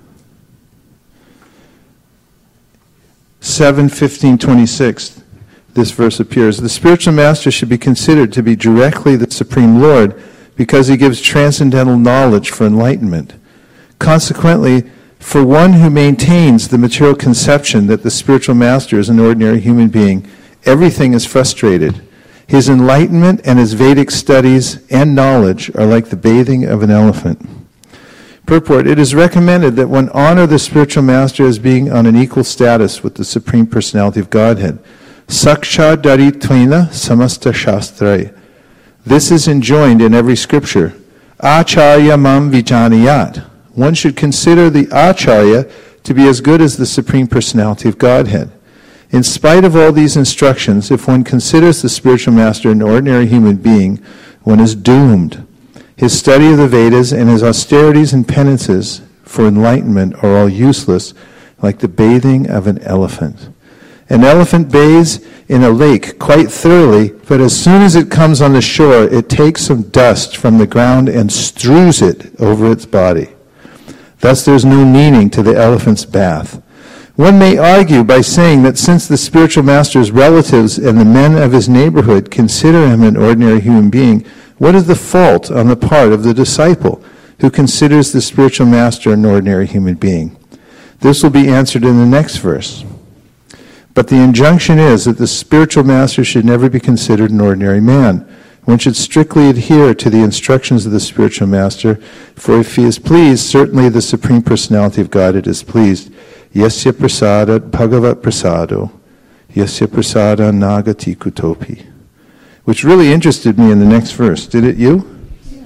[SPEAKER 1] seven fifteen twenty-six, this verse appears. The spiritual master should be considered to be directly the Supreme Lord because he gives transcendental knowledge for enlightenment. Consequently, for one who maintains the material conception that the spiritual master is an ordinary human being, everything is frustrated. His enlightenment and his Vedic studies and knowledge are like the bathing of an elephant. Purport: it is recommended that one honor the spiritual master as being on an equal status with the Supreme Personality of Godhead. Saksha Daritvena Samasta Shastrai. This is enjoined in every scripture. Acharya Mam Vijaniyat. One should consider the Acharya to be as good as the Supreme Personality of Godhead. In spite of all these instructions, if one considers the spiritual master an ordinary human being, one is doomed. His study of the Vedas and his austerities and penances for enlightenment are all useless, like the bathing of an elephant. An elephant bathes in a lake quite thoroughly, but as soon as it comes on the shore, it takes some dust from the ground and strews it over its body. Thus there is no meaning to the elephant's bath. One may argue by saying that since the spiritual master's relatives and the men of his neighborhood consider him an ordinary human being, what is the fault on the part of the disciple who considers the spiritual master an ordinary human being? This will be answered in the next verse. But the injunction is that the spiritual master should never be considered an ordinary man. One should strictly adhere to the instructions of the spiritual master, for if he is pleased, certainly the Supreme Personality of Godhead is pleased. Yasya prasada bhagavat prasado, yasya prasada nagati kutopi. Which really interested me in the next verse. Did it you?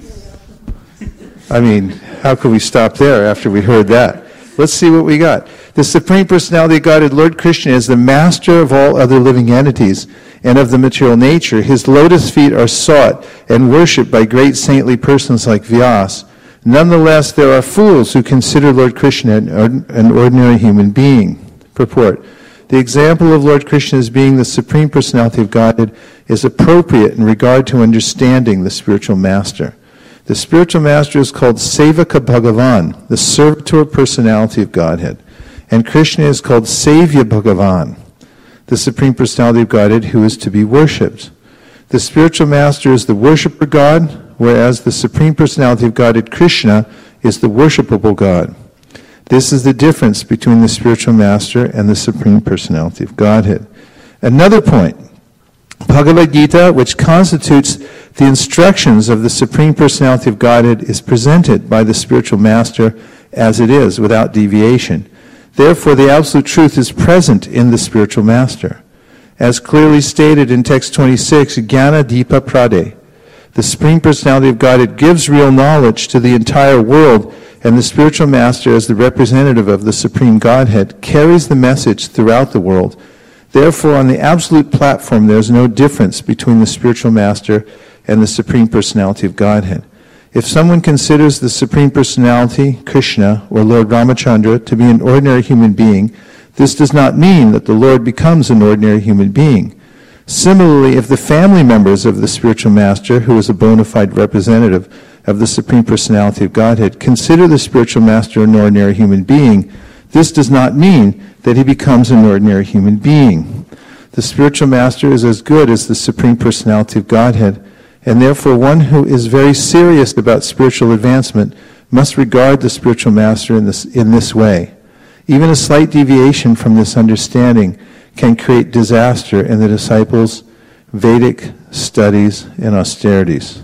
[SPEAKER 1] I mean, how could we stop there after we heard that? Let's see what we got. The Supreme Personality of Godhead, Lord Krishna, is the master of all other living entities and of the material nature. His lotus feet are sought and worshipped by great saintly persons like Vyas. Nonetheless, there are fools who consider Lord Krishna an ordinary human being. Purport: the example of Lord Krishna as being the Supreme Personality of Godhead is appropriate in regard to understanding the spiritual master. The spiritual master is called Sevaka Bhagavan, the servitor personality of Godhead. And Krishna is called Sevya Bhagavan, the Supreme Personality of Godhead who is to be worshipped. The spiritual master is the worshipper God, whereas the Supreme Personality of Godhead, Krishna, is the worshipable God. This is the difference between the spiritual master and the Supreme Personality of Godhead. Another point, Bhagavad Gita, which constitutes the instructions of the Supreme Personality of Godhead, is presented by the spiritual master as it is, without deviation. Therefore, the absolute truth is present in the spiritual master. As clearly stated in text twenty-six, Jnana Dipa Prade, the Supreme Personality of Godhead gives real knowledge to the entire world, and the spiritual master, as the representative of the Supreme Godhead, carries the message throughout the world. Therefore, on the absolute platform, there is no difference between the spiritual master and the Supreme Personality of Godhead. If someone considers the Supreme Personality, Krishna, or Lord Ramachandra, to be an ordinary human being, this does not mean that the Lord becomes an ordinary human being. Similarly, if the family members of the spiritual master, who is a bona fide representative of the Supreme Personality of Godhead, consider the spiritual master an ordinary human being, this does not mean that he becomes an ordinary human being. The spiritual master is as good as the Supreme Personality of Godhead, and therefore one who is very serious about spiritual advancement must regard the spiritual master in this, in this way. Even a slight deviation from this understanding can create disaster in the disciples' Vedic studies and austerities.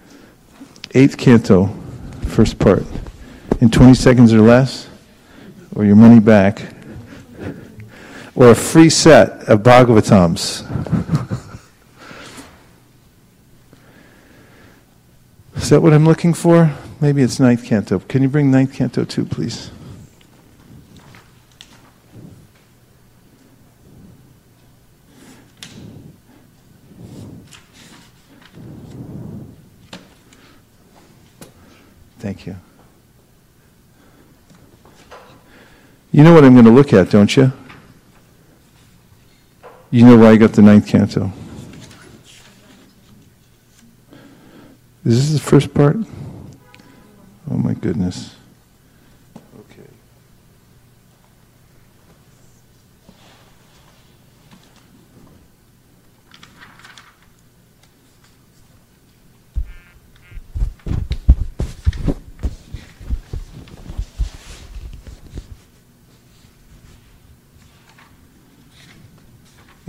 [SPEAKER 1] Eighth canto, first part. In twenty seconds or less, or your money back, or a free set of Bhagavatams. Is that what I'm looking for? Maybe it's ninth canto. Can you bring ninth canto too, please? Thank you. You know what I'm going to look at, don't you? You know why I got the ninth canto. Is this the first part? Oh my goodness. Okay.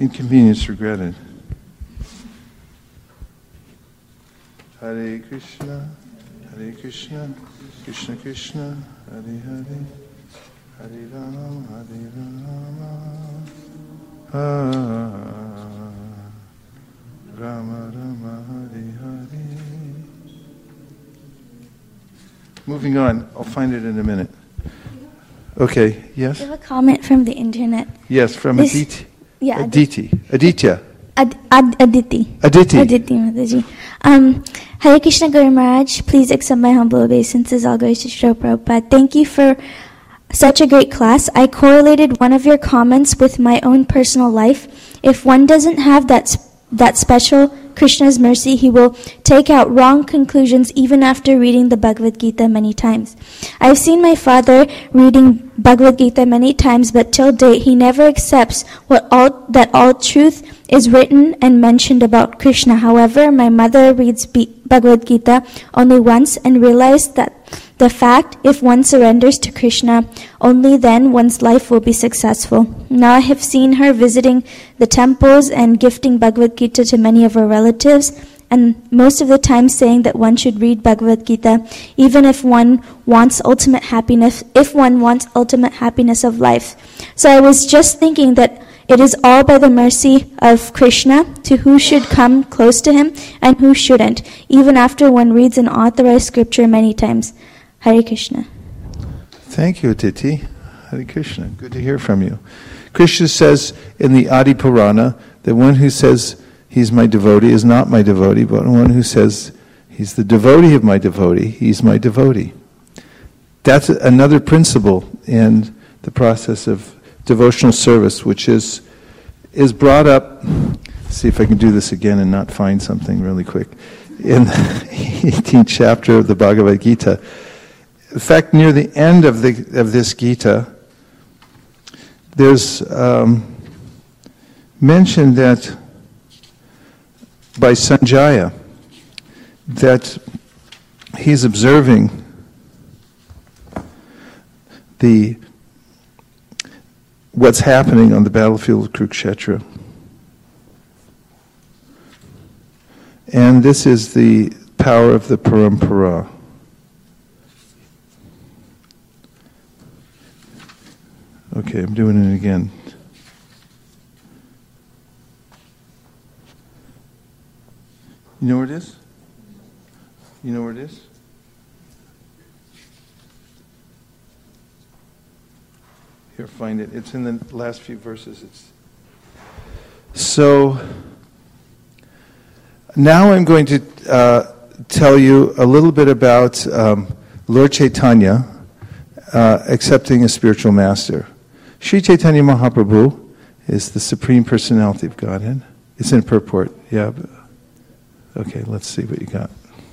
[SPEAKER 1] Inconvenience regretted. Hare Krishna, Hare Krishna, Krishna Krishna, Hare Hare, Hare Rama, Hare Rama, Hare Rama Rama, Hare Hare. Moving on, I'll find it in a minute. Okay, yes?
[SPEAKER 2] I have a comment from the internet.
[SPEAKER 1] Yes, from
[SPEAKER 2] This-
[SPEAKER 1] Aditi.
[SPEAKER 2] Yeah,
[SPEAKER 1] Aditi. Aditya.
[SPEAKER 2] Ad, ad, Aditi.
[SPEAKER 1] Aditi.
[SPEAKER 2] Aditi Mataji. Um, Hare Krishna Guru Maharaj, please accept my humble obeisances. All glories to Srila Prabhupada. Thank you for such a great class. I correlated one of your comments with my own personal life. If one doesn't have that sp- that special Krishna's mercy, he will take out wrong conclusions even after reading the Bhagavad Gita many times. I've seen my father reading Bhagavad Gita many times, but till date he never accepts what all that all truth is written and mentioned about Krishna. However, my mother reads B- Bhagavad Gita only once and realized that the fact, if one surrenders to Krishna, only then one's life will be successful. Now I have seen her visiting the temples and gifting Bhagavad Gita to many of her relatives, and most of the time saying that one should read Bhagavad Gita even if one wants ultimate happiness, if one wants ultimate happiness of life. So I was just thinking that it is all by the mercy of Krishna to who should come close to him and who shouldn't, even after one reads an authorized scripture many times. Hare Krishna.
[SPEAKER 1] Thank you, Aditi. Hare Krishna. Good to hear from you. Krishna says in the Adi Purana that one who says he's my devotee is not my devotee, but one who says he's the devotee of my devotee, he's my devotee. That's another principle in the process of devotional service, which is is brought up. See if I can do this again and not find something really quick. In the eighteenth chapter of the Bhagavad Gita. In fact, near the end of the of this Gita, there's um, mentioned that by Sanjaya that he's observing the what's happening on the battlefield of Kurukshetra. And this is the power of the Parampara. Okay, I'm doing it again. You know where it is? You know where it is? Here, find it. It's in the last few verses. It's so now I'm going to uh, tell you a little bit about um, Lord Chaitanya uh, accepting a spiritual master. Sri Chaitanya Mahaprabhu is the Supreme Personality of Godhead. It's in purport. Yeah. But, okay, let's see what you got.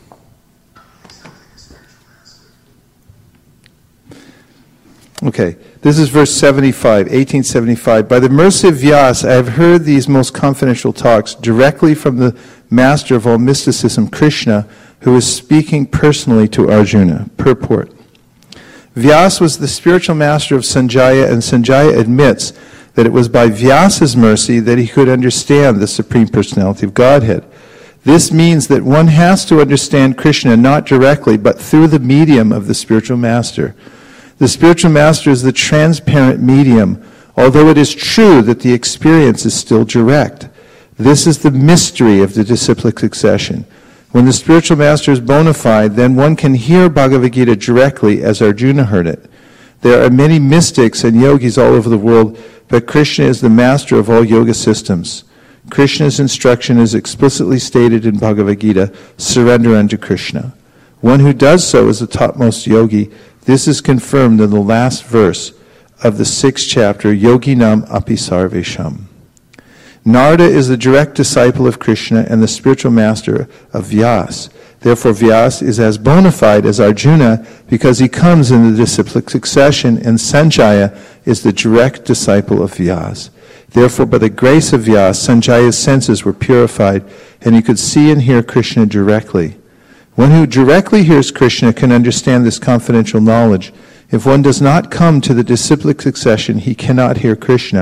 [SPEAKER 1] Okay, this is verse seventy-five, eighteen seventy-five. By the mercy of Vyas, I have heard these most confidential talks directly from the master of all mysticism, Krishna, who is speaking personally to Arjuna. Purport. Vyas was the spiritual master of Sanjaya, and Sanjaya admits that it was by Vyasa's mercy that he could understand the Supreme Personality of Godhead. This means that one has to understand Krishna not directly, but through the medium of the spiritual master. The spiritual master is the transparent medium, although it is true that the experience is still direct. This is the mystery of the disciplic succession. When the spiritual master is bona fide, then one can hear Bhagavad Gita directly as Arjuna heard it. There are many mystics and yogis all over the world, but Krishna is the master of all yoga systems. Krishna's instruction is explicitly stated in Bhagavad Gita, surrender unto Krishna. One who does so is the topmost yogi. This is confirmed in the last verse of the sixth chapter, Yoginam Api Sarvesham. Narada is the direct disciple of Krishna and the spiritual master of Vyas. Therefore, Vyas is as bona fide as Arjuna because he comes in the disciplic succession, and Sanjaya is the direct disciple of Vyas. Therefore, by the grace of Vyas, Sanjaya's senses were purified, and he could see and hear Krishna directly. One who directly hears Krishna can understand this confidential knowledge. If one does not come to the disciplic succession, he cannot hear Krishna.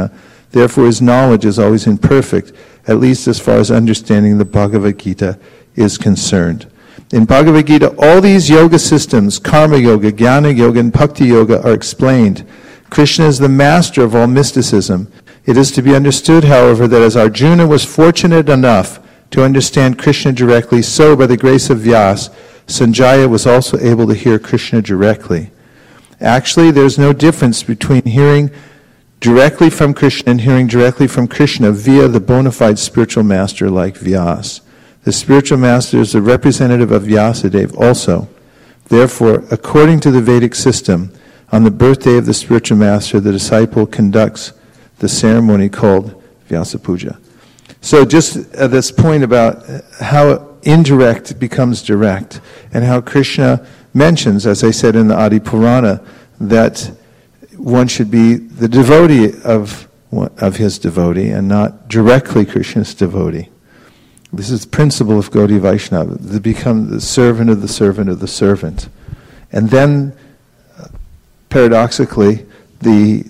[SPEAKER 1] Therefore his knowledge is always imperfect, at least as far as understanding the Bhagavad Gita is concerned. In Bhagavad Gita, all these yoga systems, karma yoga, jnana yoga, and bhakti yoga, are explained. Krishna is the master of all mysticism. It is to be understood, however, that as Arjuna was fortunate enough to understand Krishna directly, so by the grace of Vyas, Sanjaya was also able to hear Krishna directly. Actually, there's no difference between hearing directly from Krishna and hearing directly from Krishna via the bona fide spiritual master like Vyas. The spiritual master is the representative of Vyasadeva also. Therefore, according to the Vedic system, on the birthday of the spiritual master, the disciple conducts the ceremony called Vyasa Puja. So just at this point about how indirect becomes direct, and how Krishna mentions, as I said in the Adi Purana, that one should be the devotee of, of his devotee and not directly Krishna's devotee. This is the principle of Gaudiya Vaishnava, to become the servant of the servant of the servant. And then, paradoxically, the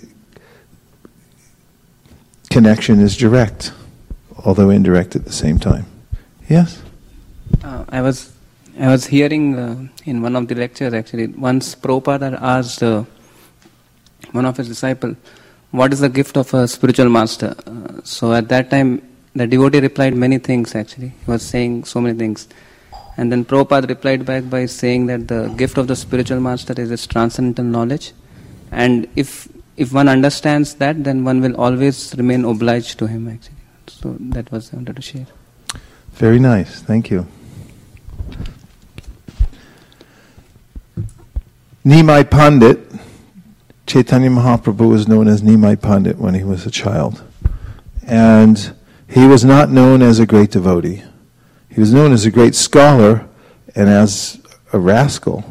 [SPEAKER 1] connection is direct, although indirect at the same time. Yes?
[SPEAKER 3] Uh, I was I was hearing uh, in one of the lectures, actually, once Prabhupada asked uh, one of his disciples, what is the gift of a spiritual master? Uh, so at that time, the devotee replied many things, actually. He was saying so many things. And then Prabhupada replied back by saying that the gift of the spiritual master is its transcendental knowledge. And if if one understands that, then one will always remain obliged to him, actually. So that was I wanted to share.
[SPEAKER 1] Very nice. Thank you. Nimai Pandit, Chaitanya Mahaprabhu was known as Nimai Pandit when he was a child. And he was not known as a great devotee. He was known as a great scholar and as a rascal.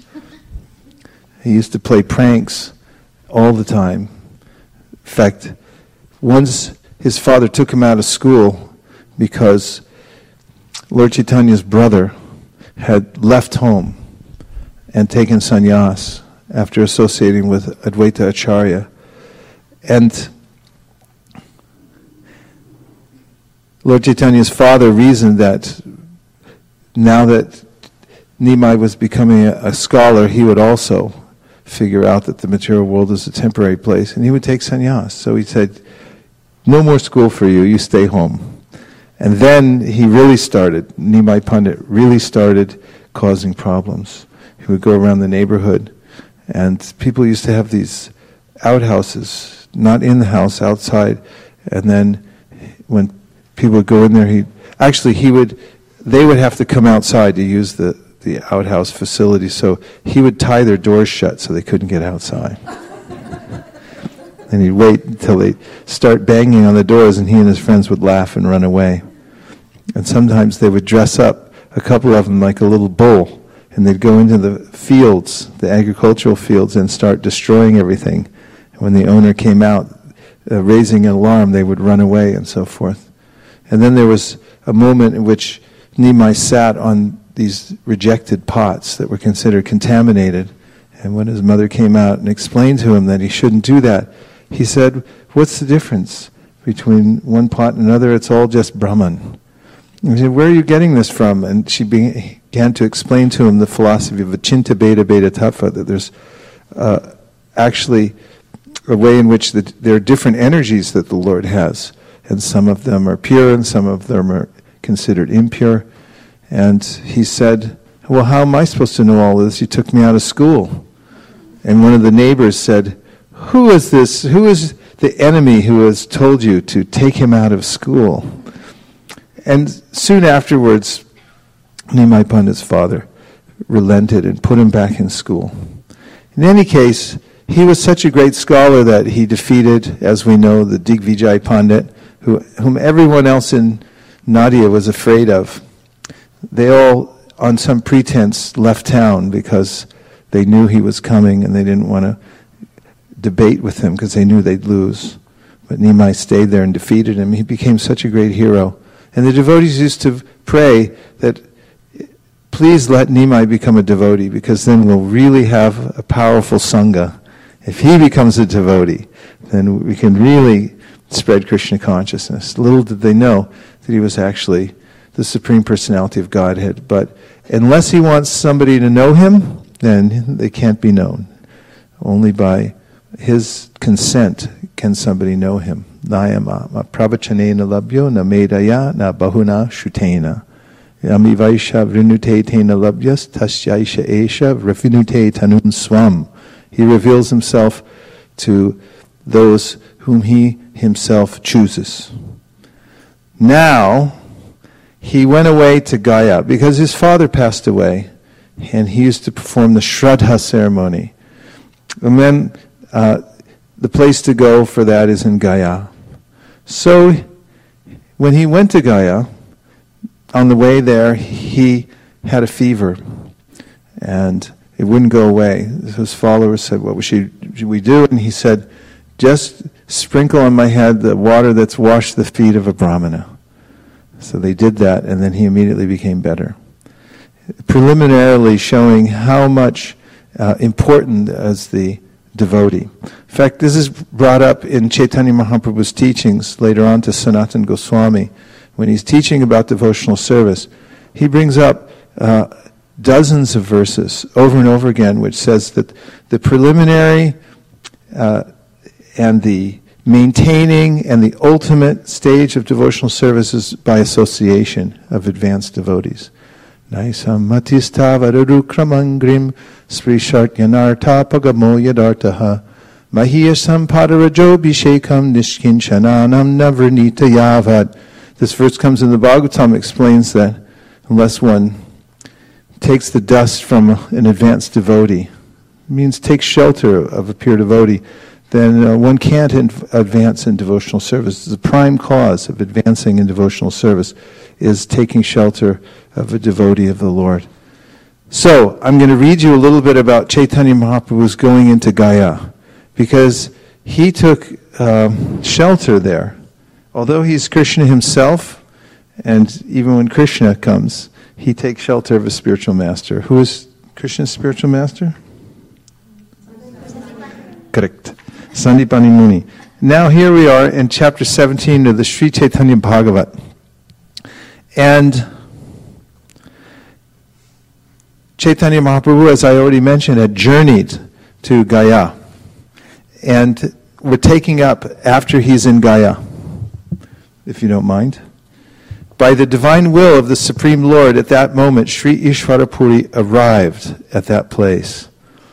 [SPEAKER 1] He used to play pranks all the time. In fact, once his father took him out of school because Lord Chaitanya's brother had left home and taken sannyas after associating with Advaita Acharya. And Lord Chaitanya's father reasoned that now that Nimai was becoming a, a scholar, he would also figure out that the material world is a temporary place, and he would take sannyas. So he said, no more school for you, you stay home. And then he really started, Nimai Pandit really started causing problems. He would go around the neighborhood, and people used to have these outhouses, not in the house, outside, and then when people would go in there, he actually he would they would have to come outside to use the, the outhouse facility, so he would tie their doors shut so they couldn't get outside. And he'd wait until they start banging on the doors, and he and his friends would laugh and run away. And sometimes they would dress up, a couple of them, like a little bull, and they'd go into the fields, the agricultural fields, and start destroying everything. And when the owner came out, uh, raising an alarm, they would run away and so forth. And then there was a moment in which Nimai sat on these rejected pots that were considered contaminated. And when his mother came out and explained to him that he shouldn't do that, he said, what's the difference between one pot and another? It's all just Brahman. And he said, where are you getting this from? And she began to explain to him the philosophy of Achinta Bheda Bheda Tattva, that there's uh, actually a way in which the, there are different energies that the Lord has. And some of them are pure and some of them are considered impure. And he said, well, how am I supposed to know all this? You took me out of school. And one of the neighbors said, who is this? Who is the enemy who has told you to take him out of school? And soon afterwards, Nimai Pandit's father relented and put him back in school. In any case, he was such a great scholar that he defeated, as we know, the Digvijay Pandit, who, whom everyone else in Nadia was afraid of. They all, on some pretense, left town because they knew he was coming and they didn't want to debate with him because they knew they'd lose. But Nimai stayed there and defeated him. He became such a great hero. And the devotees used to pray that, please let Nimai become a devotee, because then we'll really have a powerful sangha. If he becomes a devotee, then we can really spread Krishna consciousness. Little did they know that he was actually the Supreme Personality of Godhead. But unless he wants somebody to know him, then they can't be known. Only by his consent can somebody know him. Nayama prabhachanena labhyo na medaya na bahuna shutena. Yami vaisha vrinute tena labhyas tasyaisha esha vrinute tanun swam. He reveals himself to those whom he himself chooses. Now, he went away to Gaya because his father passed away, and he used to perform the Shraddha ceremony. And then uh, the place to go for that is in Gaya. So, when he went to Gaya, on the way there, he had a fever, and it wouldn't go away. His followers said, what should, should we do? And he said, just sprinkle on my head the water that's washed the feet of a brahmana. So they did that, and then he immediately became better. Preliminarily showing how much uh, important as the devotee. In fact, this is brought up in Chaitanya Mahaprabhu's teachings later on to Sanatana Goswami. When he's teaching about devotional service, he brings up uh, dozens of verses over and over again, which says that the preliminary uh, and the maintaining and the ultimate stage of devotional service is by association of advanced devotees. Naisam matistavaru kramangrim sprishart yanarta pagamo yadartaha mahiyasam padarajo bhishekam nishkinchananam navranita yavad. This verse comes in the Bhagavatam, explains that unless one takes the dust from an advanced devotee, it means take shelter of a pure devotee, then uh, one can't inv- advance in devotional service. The prime cause of advancing in devotional service is taking shelter of a devotee of the Lord. So, I'm going to read you a little bit about Chaitanya Mahaprabhu's going into Gaya, because he took um, shelter there. Although he's Krishna himself, and even when Krishna comes, he takes shelter of a spiritual master. Who is Krishna's spiritual master? Correct. Sandipani Muni. Now here we are in chapter seventeen of the Sri Chaitanya Bhagavat. And Chaitanya Mahaprabhu, as I already mentioned, had journeyed to Gaya. And we're taking up after he's in Gaya, if you don't mind. By the divine will of the Supreme Lord, at that moment, Sri Ishvarapuri arrived at that place.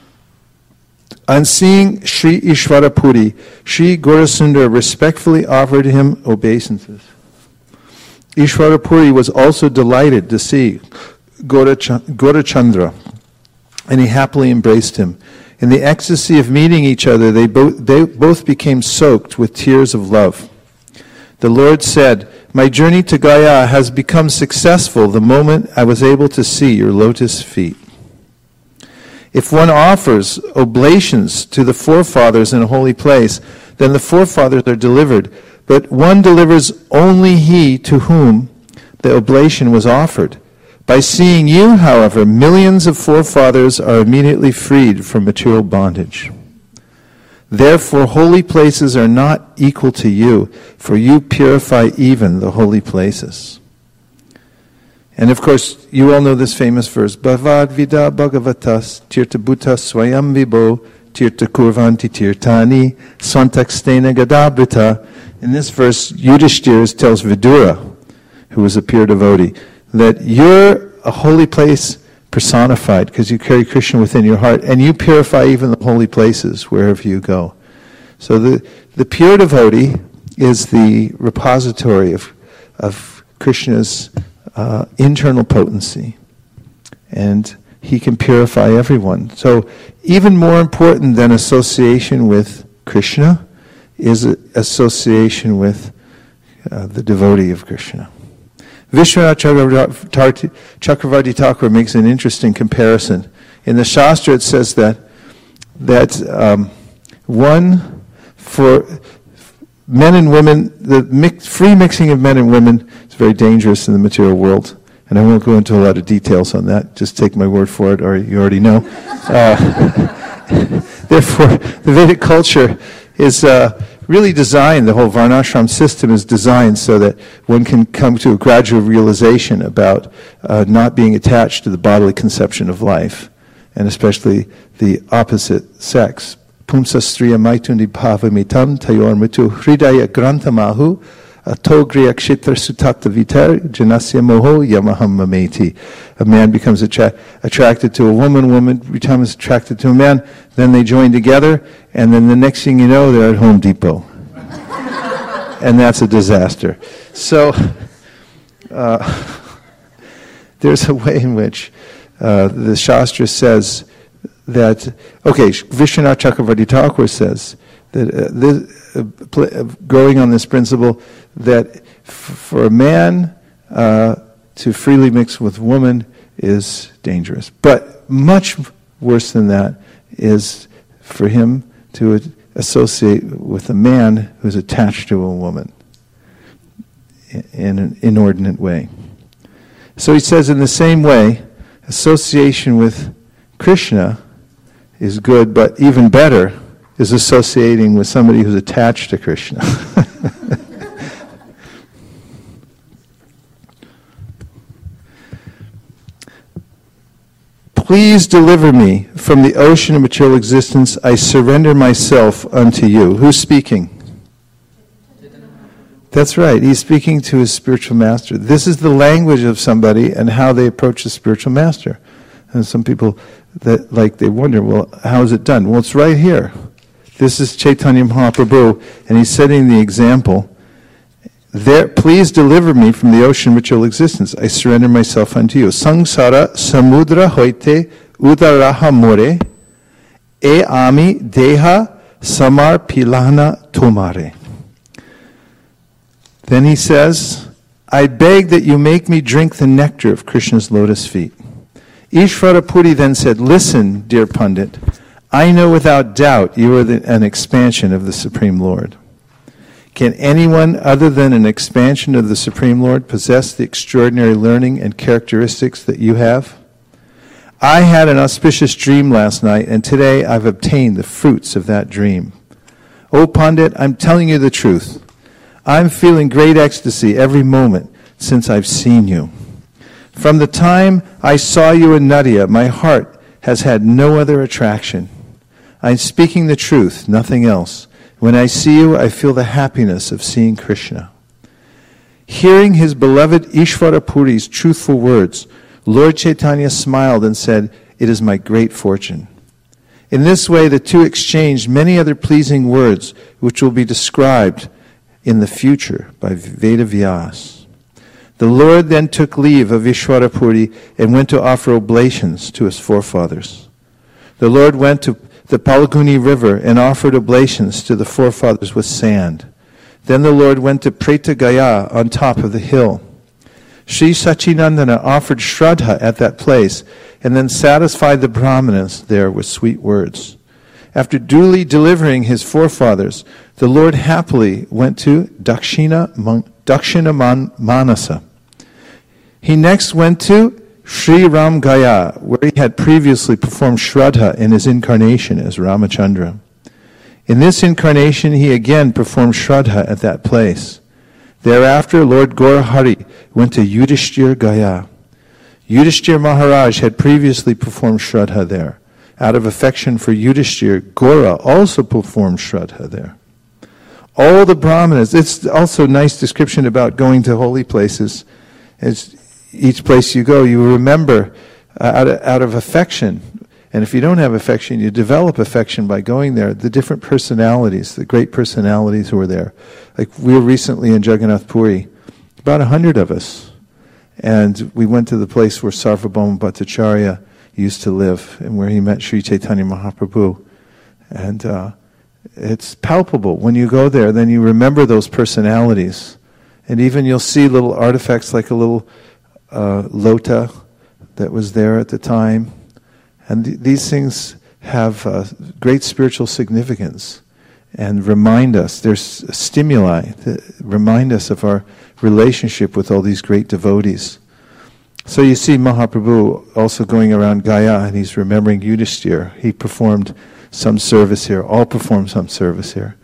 [SPEAKER 1] On seeing Sri Ishvarapuri, Sri Gaurasundar respectfully offered him obeisances. Ishvarapuri was also delighted to see Gaurachandra, and he happily embraced him. In the ecstasy of meeting each other, they both, they both became soaked with tears of love. The Lord said, "My journey to Gaya has become successful the moment I was able to see your lotus feet. If one offers oblations to the forefathers in a holy place, then the forefathers are delivered. But one delivers only he to whom the oblation was offered. By seeing you, however, millions of forefathers are immediately freed from material bondage. Therefore, holy places are not equal to you, for you purify even the holy places." And of course, you all know this famous verse, Bhavad vida bhagavatas tirta bhuta swayam vibho tirta kurvanti tirtani svantakstena gadabrita. In this verse, Yudhishthira tells Vidura, who was a pure devotee, that you're a holy place personified because you carry Krishna within your heart, and you purify even the holy places wherever you go. So the, the pure devotee is the repository of, of Krishna's uh, internal potency, and he can purify everyone. So even more important than association with Krishna is association with uh, the devotee of Krishna. Vishwanath Chakravarti Thakur makes an interesting comparison. In the Shastra it says that that um, one, for men and women, the mix, free mixing of men and women is very dangerous in the material world. And I won't go into a lot of details on that. Just take my word for it, or you already know. Uh, therefore, the Vedic culture is uh, really designed, the whole Varnashram system is designed so that one can come to a gradual realization about uh, not being attached to the bodily conception of life, and especially the opposite sex. Pumsa striya maitundi bhavamitam tayor mitu hridaya grantamahu atogriya kshitra sutata vitar janasya moho yamaham mameti. A man becomes attra- attracted to a woman, woman becomes attracted to a man, then they join together, and then the next thing you know, they're at Home Depot. And that's a disaster. So, uh, there's a way in which uh, the Shastra says that, okay, Vishwanath Chakravarti Thakur says that uh, this, uh, pl- uh, growing on this principle that f- for a man uh, to freely mix with woman is dangerous. But much worse than that is for him to ad- associate with a man who's attached to a woman in, in an inordinate way. So he says in the same way, association with Krishna is good, but even better is associating with somebody who's attached to Krishna. Please deliver me from the ocean of material existence. I surrender myself unto you. Who's speaking? That's right. He's speaking to his spiritual master. This is the language of somebody and how they approach the spiritual master. And some people that like they wonder, well, how is it done? Well, it's right here. This is Chaitanya Mahaprabhu, and he's setting the example. There, please deliver me from the ocean of material existence. I surrender myself unto you. Sangsara samudra hoite udaraha more e ami deha samar pilana tomare. Then he says, I beg that you make me drink the nectar of Krishna's lotus feet. Ishvara Puri then said, listen, dear Pandit, I know without doubt you are the, an expansion of the Supreme Lord. Can anyone other than an expansion of the Supreme Lord possess the extraordinary learning and characteristics that you have? I had an auspicious dream last night, and today I've obtained the fruits of that dream. O Pandit, I'm telling you the truth. I'm feeling great ecstasy every moment since I've seen you. From the time I saw you in Nadia, my heart has had no other attraction. I'm speaking the truth, nothing else. When I see you, I feel the happiness of seeing Krishna. Hearing his beloved Ishvara Puri's truthful words, Lord Chaitanya smiled and said, it is my great fortune. In this way, the two exchanged many other pleasing words, which will be described in the future by Veda Vyas. The Lord then took leave of Ishvara Puri and went to offer oblations to his forefathers. The Lord went to the Palguni River and offered oblations to the forefathers with sand. Then the Lord went to Preta Gaya on top of the hill. Sri Sachinandana offered Shraddha at that place and then satisfied the Brahmanas there with sweet words. After duly delivering his forefathers, the Lord happily went to Dakshina, Dakshina Manasa. He next went to Sri Ram Gaya, where he had previously performed Shraddha in his incarnation as Ramachandra. In this incarnation, he again performed Shraddha at that place. Thereafter, Lord Gaurahari went to Yudhishthir Gaya. Yudhishthir Maharaj had previously performed Shraddha there. Out of affection for Yudhishthir, Gora also performed Shraddha there. All the Brahmanas, it's also a nice description about going to holy places. It's each place you go, you remember uh, out, of, out of affection. And if you don't have affection, you develop affection by going there. The different personalities, the great personalities who were there. Like we were recently in Jagannath Puri, about a hundred of us. And we went to the place where Sarvabhauma Bhattacharya used to live and where he met Sri Chaitanya Mahaprabhu. And uh, it's palpable. When you go there, then you remember those personalities. And even you'll see little artifacts like a little uh, lota that was there at the time. And th- these things have uh, great spiritual significance and remind us, there's stimuli that remind us of our relationship with all these great devotees. So you see Mahaprabhu also going around Gaya and he's remembering Yudhishthir. He performed some service here, all performed some service here.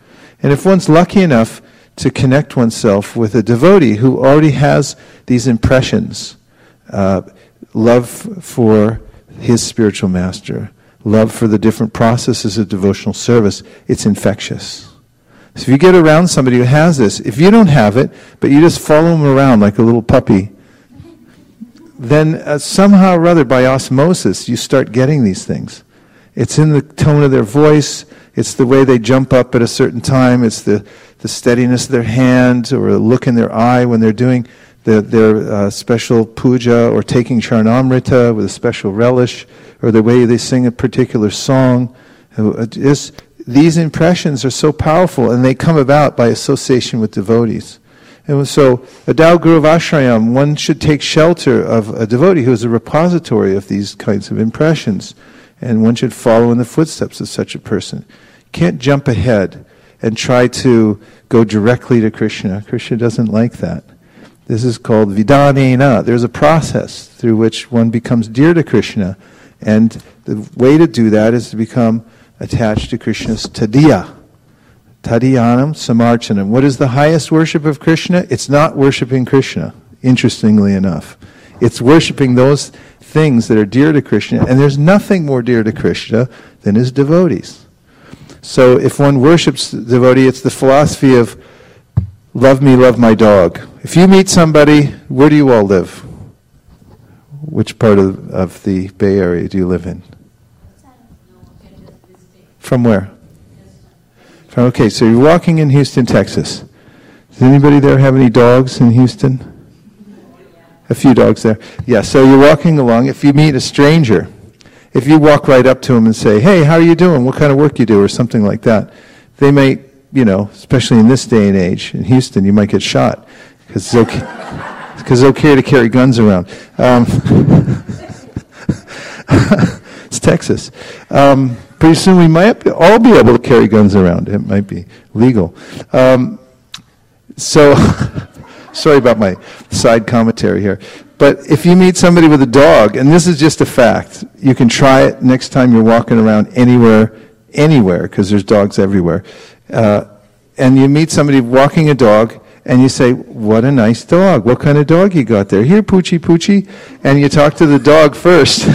[SPEAKER 1] And if one's lucky enough to connect oneself with a devotee who already has these impressions, uh, love for his spiritual master, love for the different processes of devotional service, it's infectious. So if you get around somebody who has this, if you don't have it, but you just follow them around like a little puppy, then uh, somehow or other, by osmosis, you start getting these things. It's in the tone of their voice, it's the way they jump up at a certain time, it's the, the steadiness of their hand, or a look in their eye when they're doing the, their uh, special puja, or taking charnamrita with a special relish, or the way they sing a particular song. It's, these impressions are so powerful, and they come about by association with devotees. And so, a Dao Guru Ashrayam, one should take shelter of a devotee who is a repository of these kinds of impressions, and one should follow in the footsteps of such a person. You can't jump ahead and try to go directly to Krishna. Krishna doesn't like that. This is called Vidhanena. There's a process through which one becomes dear to Krishna, and the way to do that is to become attached to Krishna's tadiya. Tadiyanam samarchanam. What is the highest worship of Krishna? It's not worshiping Krishna, interestingly enough. It's worshiping those things that are dear to Krishna, and there's nothing more dear to Krishna than his devotees. So if one worships the devotee, it's the philosophy of love me, love my dog. If you meet somebody, where do you all live? Which part of, of the Bay Area do you live in? From where? Okay, so you're walking in Houston, Texas. Does anybody there have any dogs in Houston? A few dogs there. Yeah, so you're walking along. If you meet a stranger, if you walk right up to them and say, hey, how are you doing? What kind of work you do? Or something like that. They may, you know, especially in this day and age, in Houston, you might get shot. Because it's okay, because it's okay to carry guns around. Um, it's Texas. Um, Pretty soon we might all be able to carry guns around. It might be legal. Um, so, sorry about my side commentary here. But if you meet somebody with a dog, and this is just a fact, you can try it next time you're walking around anywhere, anywhere, because there's dogs everywhere. Uh, and you meet somebody walking a dog, and you say, what a nice dog. What kind of dog you got there? Here, Poochie, Poochie. And you talk to the dog first.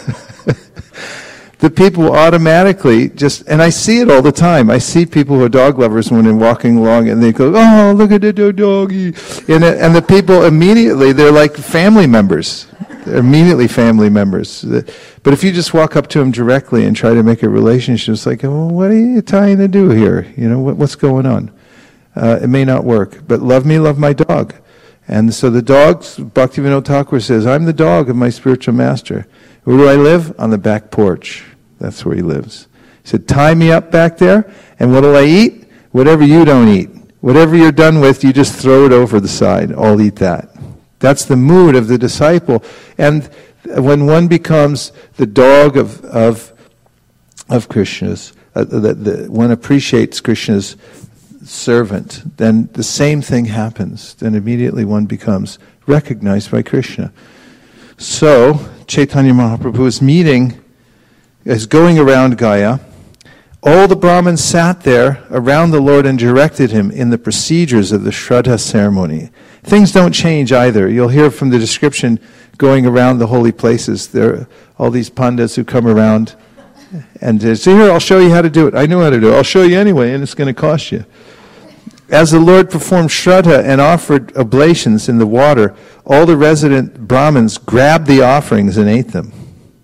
[SPEAKER 1] The people automatically just, and I see it all the time. I see people who are dog lovers when they're walking along, and they go, oh, look at the doggy. And, and the people immediately, they're like family members. They're immediately family members. But if you just walk up to them directly and try to make a relationship, it's like, well, what are you trying to do here? You know, what, what's going on? Uh, it may not work. But love me, love my dog. And so the dogs, Bhaktivinoda Thakur says, I'm the dog of my spiritual master. Where do I live? On the back porch. That's where he lives. He said, tie me up back there, and what'll I eat? Whatever you don't eat. Whatever you're done with, you just throw it over the side. I'll eat that. That's the mood of the disciple. And when one becomes the dog of of, of Krishna's, uh, the, the, one appreciates Krishna's servant, then the same thing happens. Then immediately one becomes recognized by Krishna. So, Chaitanya Mahaprabhu is meeting, is going around Gaya. All the Brahmins sat there around the Lord and directed him in the procedures of the Shraddha ceremony. Things don't change either. You'll hear from the description going around the holy places. There are all these pandits who come around and say, here, I'll show you how to do it. I know how to do it. I'll show you anyway, and it's going to cost you. As the Lord performed Shraddha and offered oblations in the water, all the resident Brahmins grabbed the offerings and ate them.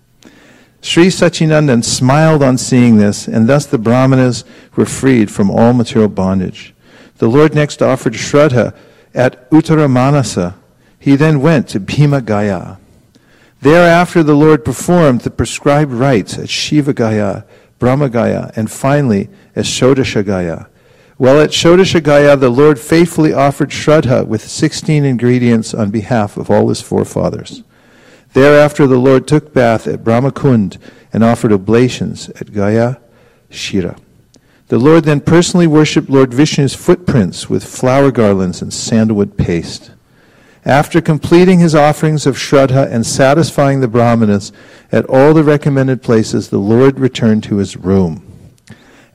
[SPEAKER 1] Sri Sachinandan smiled on seeing this, and thus the Brahmanas were freed from all material bondage. The Lord next offered Shraddha at Uttaramanasa. He then went to Bhima Gaya. Thereafter the Lord performed the prescribed rites at Shiva Gaya, Brahma Gaya, and finally at Shodasha Gaya. While at Shodasha Gaya, the Lord faithfully offered Shraddha with sixteen ingredients on behalf of all his forefathers. Thereafter the Lord took bath at Brahmakund and offered oblations at Gaya Shira. The Lord then personally worshipped Lord Vishnu's footprints with flower garlands and sandalwood paste. After completing his offerings of Shraddha and satisfying the Brahmanas at all the recommended places, the Lord returned to his room.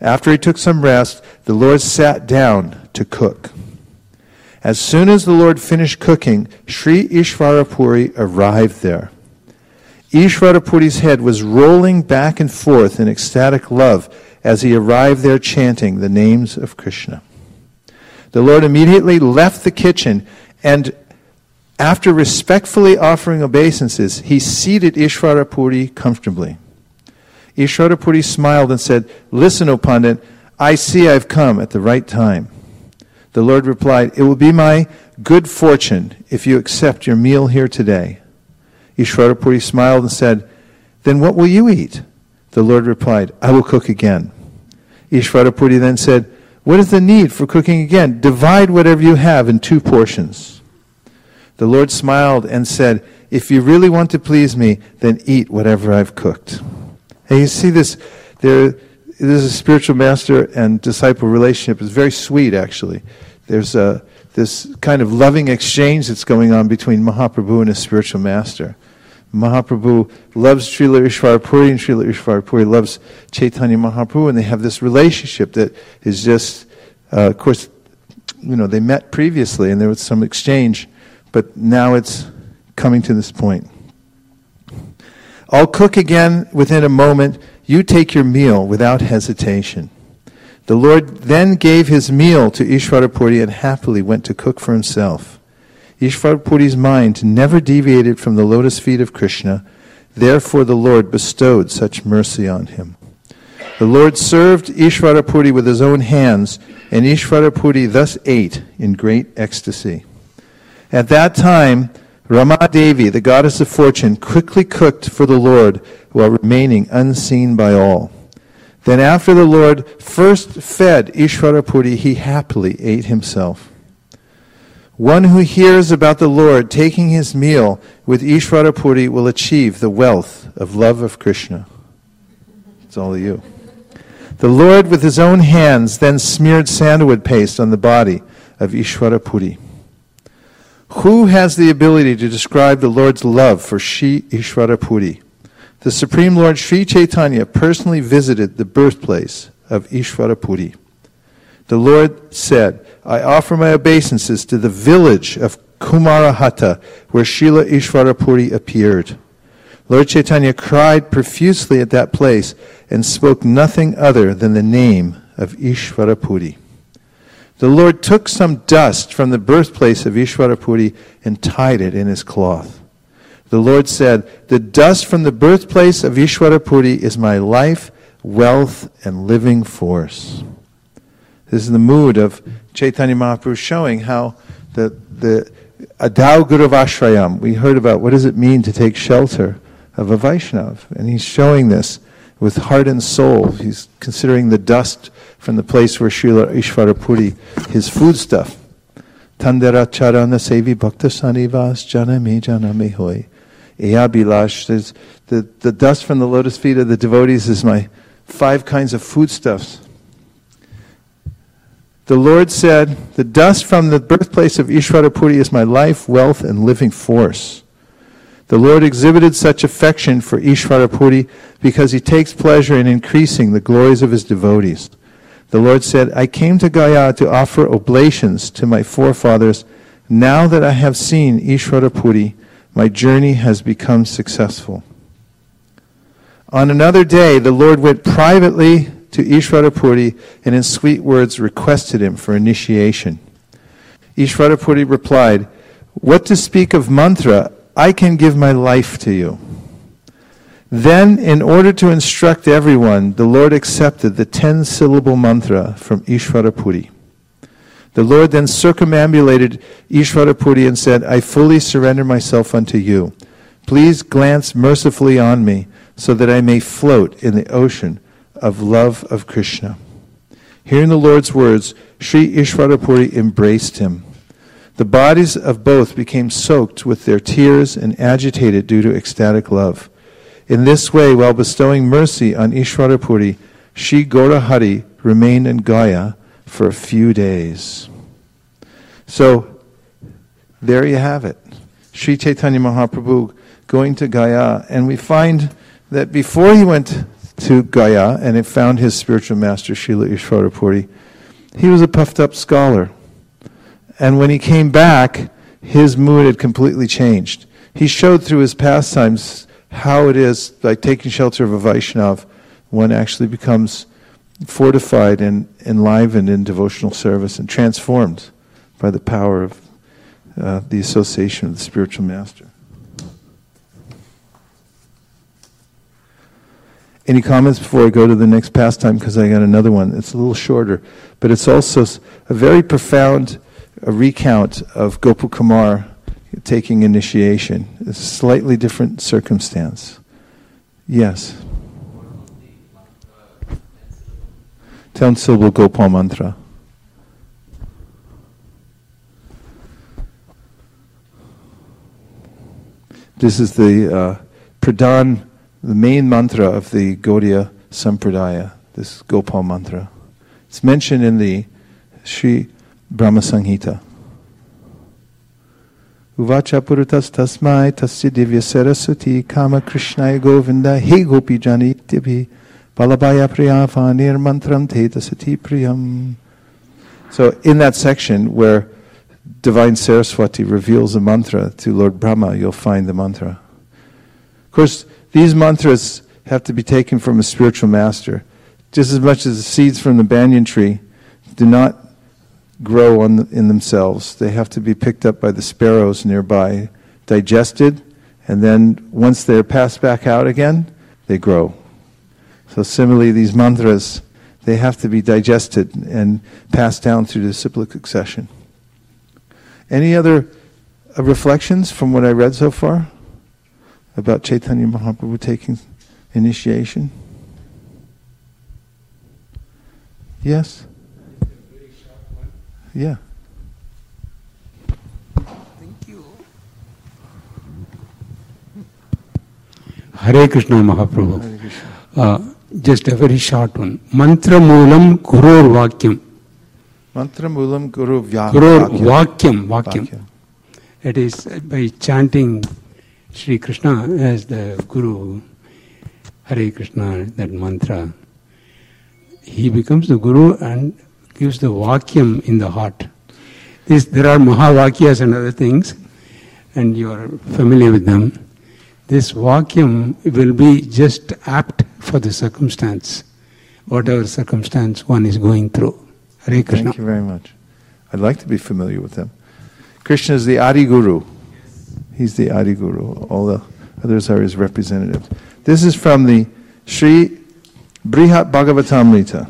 [SPEAKER 1] After he took some rest, the Lord sat down to cook. As soon as the Lord finished cooking, Sri Ishvarapuri arrived there. Ishvarapuri's head was rolling back and forth in ecstatic love as he arrived there chanting the names of Krishna. The Lord immediately left the kitchen, and after respectfully offering obeisances, he seated Ishvarapuri comfortably. Ishvarapuri smiled and said, "Listen, O Pandit, I see I've come at the right time." The Lord replied, "It will be my good fortune if you accept your meal here today." Ishvarapuri smiled and said, "Then what will you eat?" The Lord replied, "I will cook again." Ishvarapuri then said, "What is the need for cooking again? Divide whatever you have in two portions." The Lord smiled and said, "If you really want to please me, then eat whatever I've cooked." And you see this, there, this is a spiritual master and disciple relationship. It's very sweet, actually. There's a, this kind of loving exchange that's going on between Mahaprabhu and his spiritual master. Mahaprabhu loves Srila Ishvarapuri, and Srila Ishvarapuri loves Chaitanya Mahaprabhu, and they have this relationship that is just, uh, of course, you know, they met previously and there was some exchange, but now it's coming to this point. "I'll cook again within a moment. You take your meal without hesitation." The Lord then gave his meal to Ishvarapuri and happily went to cook for himself. Ishvarapuri's mind never deviated from the lotus feet of Krishna. Therefore the Lord bestowed such mercy on him. The Lord served Ishvarapuri with his own hands, and Ishvarapuri thus ate in great ecstasy. At that time, Rama Devi, the goddess of fortune, quickly cooked for the Lord while remaining unseen by all. Then after the Lord first fed Ishvarapuri, he happily ate himself. One who hears about the Lord taking his meal with Ishvarapuri will achieve the wealth of love of Krishna. It's all of you. The Lord with his own hands then smeared sandalwood paste on the body of Ishvarapuri. Who has the ability to describe the Lord's love for Sri Ishvarapuri? The Supreme Lord Sri Chaitanya personally visited the birthplace of Ishvarapuri. The Lord said, "I offer my obeisances to the village of Kumarahata, where Srila Ishvarapuri appeared." Lord Chaitanya cried profusely at that place and spoke nothing other than the name of Ishvarapuri. The Lord took some dust from the birthplace of Ishvarapuri and tied it in his cloth. The Lord said, "The dust from the birthplace of Ishvarapuri is my life, wealth, and living force." This is the mood of Chaitanya Mahaprabhu, showing how the the Adau Guruvashrayam, we heard about what does it mean to take shelter of a Vaishnav. And he's showing this with heart and soul. He's considering the dust from the place where Srila Ishvarapuri, his foodstuff. Tandera charana sevi bhakta sanivas janame janame hoy. Eabilash, says the, the dust from the lotus feet of the devotees is my five kinds of foodstuffs. The Lord said, "The dust from the birthplace of Ishvarapuri is my life, wealth, and living force." The Lord exhibited such affection for Ishvarapuri because he takes pleasure in increasing the glories of his devotees. The Lord said, "I came to Gaya to offer oblations to my forefathers. Now that I have seen Ishvarapuri, my journey has become successful." On another day, the Lord went privately to Ishvarapuri and in sweet words requested him for initiation. Ishvarapuri replied, "What to speak of mantra, I can give my life to you." Then, in order to instruct everyone, the Lord accepted the ten-syllable mantra from Ishvarapuri. The Lord then circumambulated Ishvarapuri and said, "I fully surrender myself unto you. Please glance mercifully on me so that I may float in the ocean of love of Krishna." Hearing the Lord's words, Sri Ishvarapuri embraced him. The bodies of both became soaked with their tears and agitated due to ecstatic love. In this way, while bestowing mercy on Ishvarapuri, Sri Gaurahari remained in Gaya for a few days. So, there you have it. Sri Chaitanya Mahaprabhu going to Gaya, and we find that before he went to Gaya, and it found his spiritual master, Srila Ishvarapuri. He was a puffed up scholar. And when he came back, his mood had completely changed. He showed through his pastimes how it is, by taking shelter of a Vaishnav, one actually becomes fortified and enlivened in devotional service and transformed by the power of uh, the association of the spiritual master. Any comments before I go to the next pastime? Because I got another one. It's a little shorter, but it's also a very profound a recount of Gopal Kumar taking initiation. It's a slightly different circumstance. Yes. Ten syllable Gopal mantra. This is the uh, pradhan, the main mantra of the Gaudiya Sampradaya, this Gopal mantra. It's mentioned in the Sri Brahma Samhita. Uvacha purutas tasmai tasya divya saraswati kama krishnaya govinda he gopi jani tibhi balabhaya priyavanir mantram te tasati priyam. So in that section where Divine Saraswati reveals a mantra to Lord Brahma, you'll find the mantra. Of course, these mantras have to be taken from a spiritual master. Just as much as the seeds from the banyan tree do not grow on the, in themselves. They have to be picked up by the sparrows nearby, digested, and then once they're passed back out again, they grow. So similarly, these mantras, they have to be digested and passed down through the cyclic succession. Any other uh, reflections from what I read so far about Chaitanya Mahaprabhu taking initiation? Yes? Yeah.
[SPEAKER 10] Thank you. Hare Krishna Mahaprabhu. Hare Krishna. Uh, just a very short one. Mantra Moolam Gurur Vakyam.
[SPEAKER 1] Mantra Moolam Guru Vakyam.
[SPEAKER 10] Gurur Vakyam. Vakyam. It is by chanting Sri Krishna as the Guru, Hare Krishna, that mantra, he becomes the Guru and gives the Vakyam in the heart. This, there are Mahavakyas and other things, and you are familiar with them. This Vakyam will be just apt for the circumstance, whatever circumstance one is going through. Hare Krishna.
[SPEAKER 1] Thank you very much. I'd like to be familiar with them. Krishna is the Adi Guru. He's the Adi Guru. All the others are his representatives. This is from the Sri Brihat Bhagavatamrita.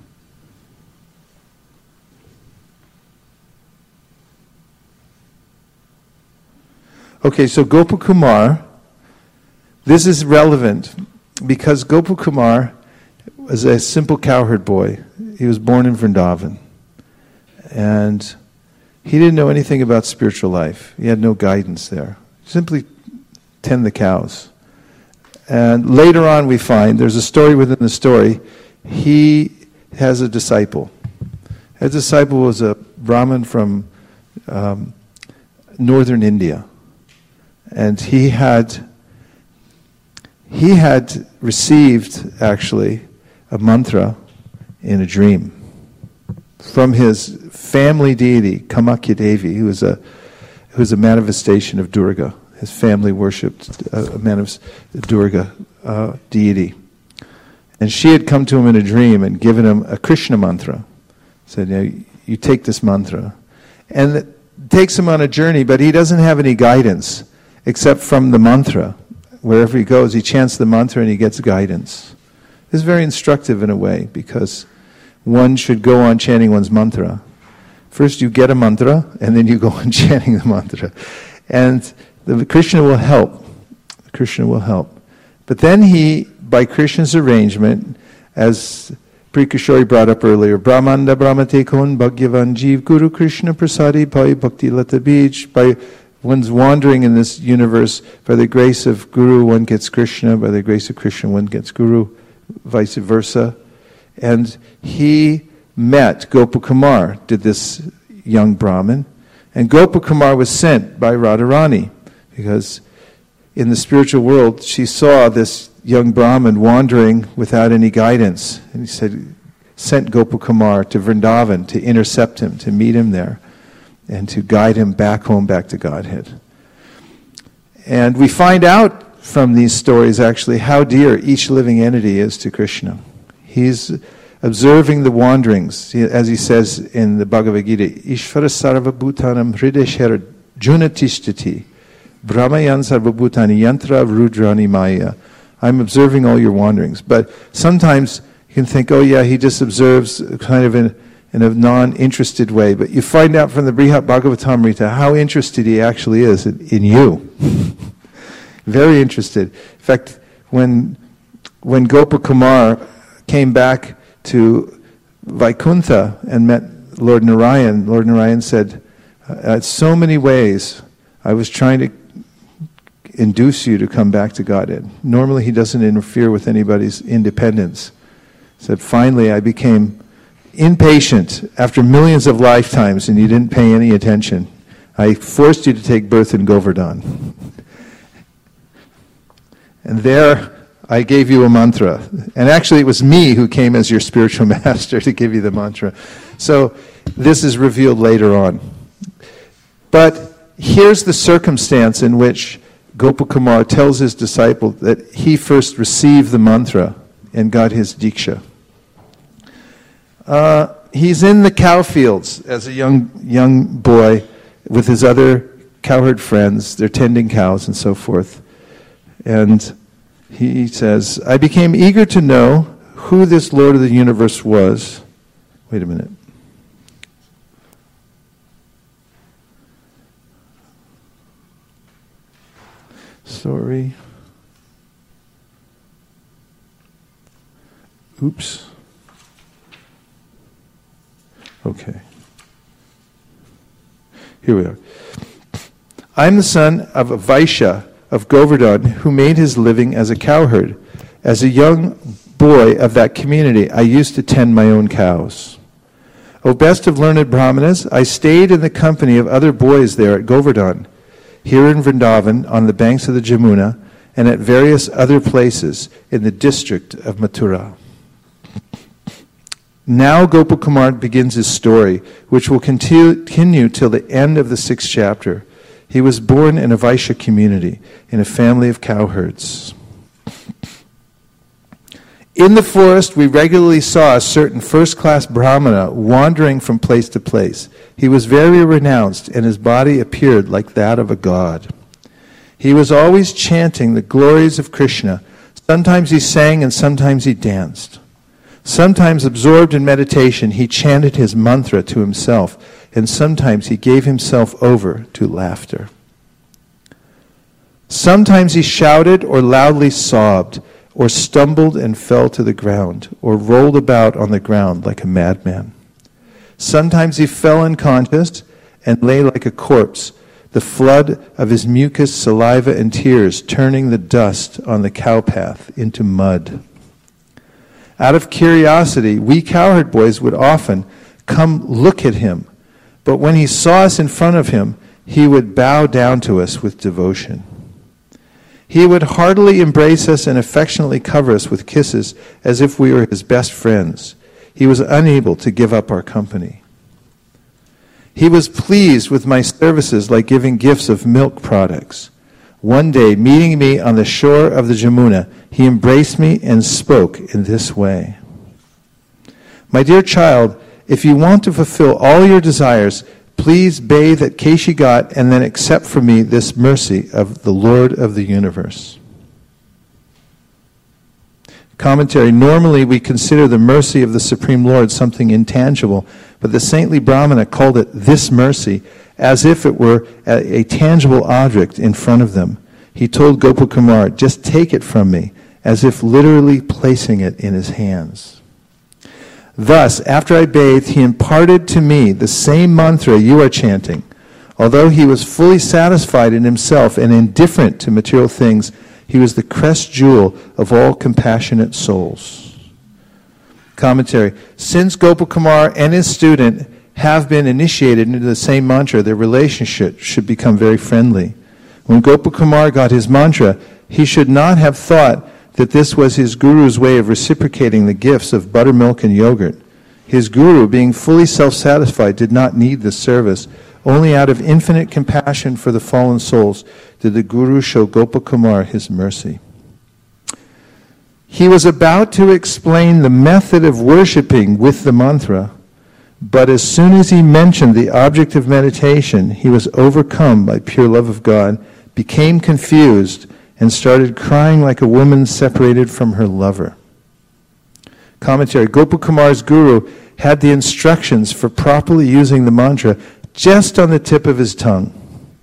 [SPEAKER 1] Okay, so Gopal Kumar, this is relevant because Gopal Kumar was a simple cowherd boy. He was born in Vrindavan. And he didn't know anything about spiritual life. He had no guidance there. Simply tend the cows. And later on we find, there's a story within the story, he has a disciple. His disciple was a Brahmin from um, northern India. And he had he had received, actually, a mantra in a dream from his family deity, Kamakya Devi, who was a who was a manifestation of Durga. His family worshipped a, a manif- Durga uh, deity. And she had come to him in a dream and given him a Krishna mantra. Said, you know, you take this mantra. And it takes him on a journey, but he doesn't have any guidance except from the mantra. Wherever he goes, he chants the mantra and he gets guidance. It's very instructive in a way, because one should go on chanting one's mantra. First you get a mantra, and then you go on chanting the mantra. And the Krishna will help. Krishna will help. But then he, by Krishna's arrangement, as Prikishori brought up earlier, Brahmanda Brahmate Kon Bhagyavan Jeev Guru Krishna Prasadi Bhai Bhakti Lata Bij. By one's wandering in this universe, by the grace of Guru one gets Krishna, by the grace of Krishna one gets Guru, vice versa. And he met Gopal Kumar, did this young Brahmin, and Gopal Kumar was sent by Radharani, because in the spiritual world, she saw this young Brahmin wandering without any guidance. And he said, sent Gopakumar to Vrindavan to intercept him, to meet him there, and to guide him back home, back to Godhead. And we find out from these stories, actually, how dear each living entity is to Krishna. He's observing the wanderings, as he says in the Bhagavad Gita, Ishvara sarva bhutanam hrideshara junatishtati brahmayan sarva bhutani yantra rudrani maya. I'm observing all your wanderings. But sometimes you can think, oh yeah, he just observes kind of in, in a non-interested way. But you find out from the Brihat Bhagavatamrita how interested he actually is in, in you. Very interested. In fact, when when Gopakumar came back to Vaikuntha and met Lord Narayan, Lord Narayan said, in so many ways, I was trying to induce you to come back to Godhead. Normally he doesn't interfere with anybody's independence. He said, finally I became impatient after millions of lifetimes and you didn't pay any attention. I forced you to take birth in Govardhan. And there I gave you a mantra. And actually it was me who came as your spiritual master to give you the mantra. So this is revealed later on. But here's the circumstance in which Gopakumar tells his disciple that he first received the mantra and got his diksha. Uh, he's in the cow fields as a young young boy with his other cowherd friends. They're tending cows and so forth. And he says, I became eager to know who this Lord of the universe was. Wait a minute. Sorry. Oops. Okay. Here we are. I am the son of a Vaishya of Govardhan who made his living as a cowherd. As a young boy of that community, I used to tend my own cows. O best of learned Brahmanas, I stayed in the company of other boys there at Govardhan, here in Vrindavan, on the banks of the Jamuna, and at various other places in the district of Mathura. Now Gopakumar begins his story, which will continue till the end of the sixth chapter. He was born in a Vaishya community, in a family of cowherds. In the forest, we regularly saw a certain first-class Brahmana wandering from place to place. He was very renounced, and his body appeared like that of a god. He was always chanting the glories of Krishna. Sometimes he sang and sometimes he danced. Sometimes, absorbed in meditation, he chanted his mantra to himself, and sometimes he gave himself over to laughter. Sometimes he shouted or loudly sobbed, or stumbled and fell to the ground, or rolled about on the ground like a madman. Sometimes he fell unconscious and lay like a corpse, the flood of his mucus, saliva, and tears turning the dust on the cow path into mud. Out of curiosity, we cowherd boys would often come look at him, but when he saw us in front of him, he would bow down to us with devotion. He would heartily embrace us and affectionately cover us with kisses as if we were his best friends. He was unable to give up our company. He was pleased with my services like giving gifts of milk products. One day, meeting me on the shore of the Jamuna, he embraced me and spoke in this way. My dear child, if you want to fulfill all your desires, please bathe at Keshi Ghat and then accept from me this mercy of the Lord of the universe. Commentary. Normally we consider the mercy of the Supreme Lord something intangible, but the saintly Brahmana called it this mercy as if it were a, a tangible object in front of them. He told Gopakumar, just take it from me, as if literally placing it in his hands. Thus, after I bathed, he imparted to me the same mantra you are chanting. Although he was fully satisfied in himself and indifferent to material things, he was the crest jewel of all compassionate souls. Commentary. Since Gopakumar and his student have been initiated into the same mantra, their relationship should become very friendly. When Gopakumar got his mantra, he should not have thought that this was his guru's way of reciprocating the gifts of buttermilk and yogurt. His guru, being fully self-satisfied, did not need this service. Only out of infinite compassion for the fallen souls did the guru show Gopakumar his mercy. He was about to explain the method of worshipping with the mantra, but as soon as he mentioned the object of meditation, he was overcome by pure love of God, became confused, and started crying like a woman separated from her lover. Commentary: Gopakumar's guru had the instructions for properly using the mantra just on the tip of his tongue.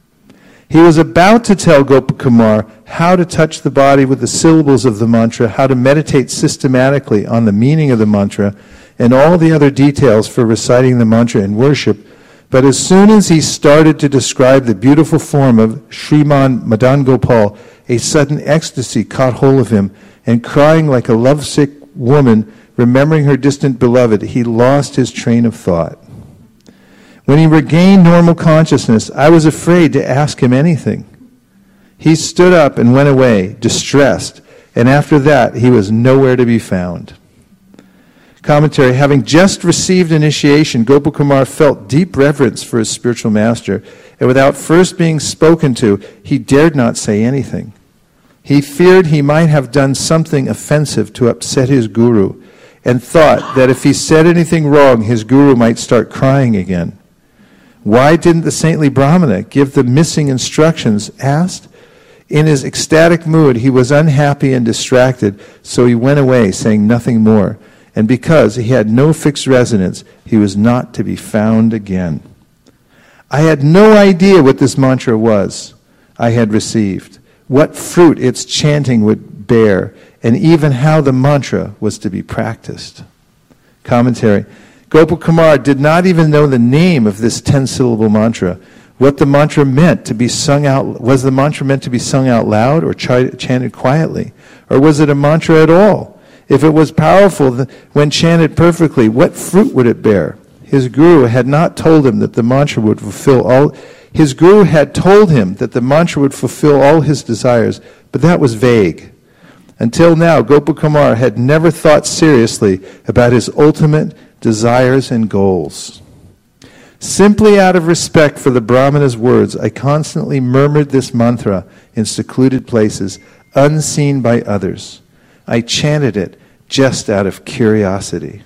[SPEAKER 1] He was about to tell Gopakumar how to touch the body with the syllables of the mantra, how to meditate systematically on the meaning of the mantra, and all the other details for reciting the mantra in worship. But as soon as he started to describe the beautiful form of Sriman Madan Gopal, a sudden ecstasy caught hold of him, and crying like a lovesick woman, remembering her distant beloved, he lost his train of thought. When he regained normal consciousness, I was afraid to ask him anything. He stood up and went away, distressed, and after that he was nowhere to be found. Commentary: having just received initiation, Gopakumar felt deep reverence for his spiritual master, and without first being spoken to, he dared not say anything. He feared he might have done something offensive to upset his guru, and thought that if he said anything wrong, his guru might start crying again. Why didn't the saintly Brahmana give the missing instructions asked? In his ecstatic mood, he was unhappy and distracted, so he went away, saying nothing more. And because he had no fixed residence, he was not to be found again. I had no idea what this mantra was I had received, what fruit its chanting would bear, and even how the mantra was to be practiced. Commentary: Gopakumar did not even know the name of this ten-syllable mantra, what the mantra meant to be sung out. Was the mantra meant to be sung out loud or ch- chanted quietly? Or was it a mantra at all? If it was powerful when chanted perfectly, what fruit would it bear? His guru had not told him that the mantra would fulfill all. His guru had told him that the mantra would fulfill all his desires, but that was vague. Until now, Gopakumar had never thought seriously about his ultimate desires and goals. Simply out of respect for the Brahmana's words, I constantly murmured this mantra in secluded places, unseen by others. I chanted it just out of curiosity.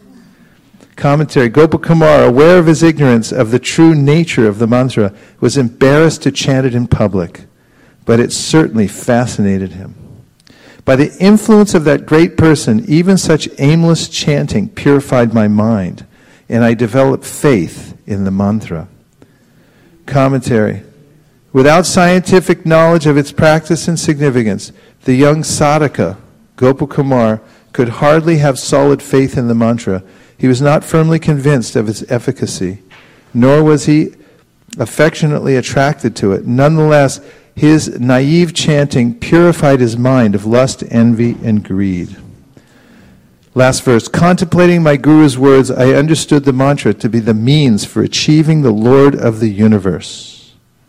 [SPEAKER 1] Commentary: Gopakumar, aware of his ignorance of the true nature of the mantra, was embarrassed to chant it in public, but it certainly fascinated him. By the influence of that great person, even such aimless chanting purified my mind, and I developed faith in the mantra. Commentary: without scientific knowledge of its practice and significance, the young sadhaka, Gopakumar, could hardly have solid faith in the mantra. He was not firmly convinced of its efficacy, nor was he affectionately attracted to it. Nonetheless, his naive chanting purified his mind of lust, envy, and greed. Last verse. Contemplating my guru's words, I understood the mantra to be the means for achieving the Lord of the universe.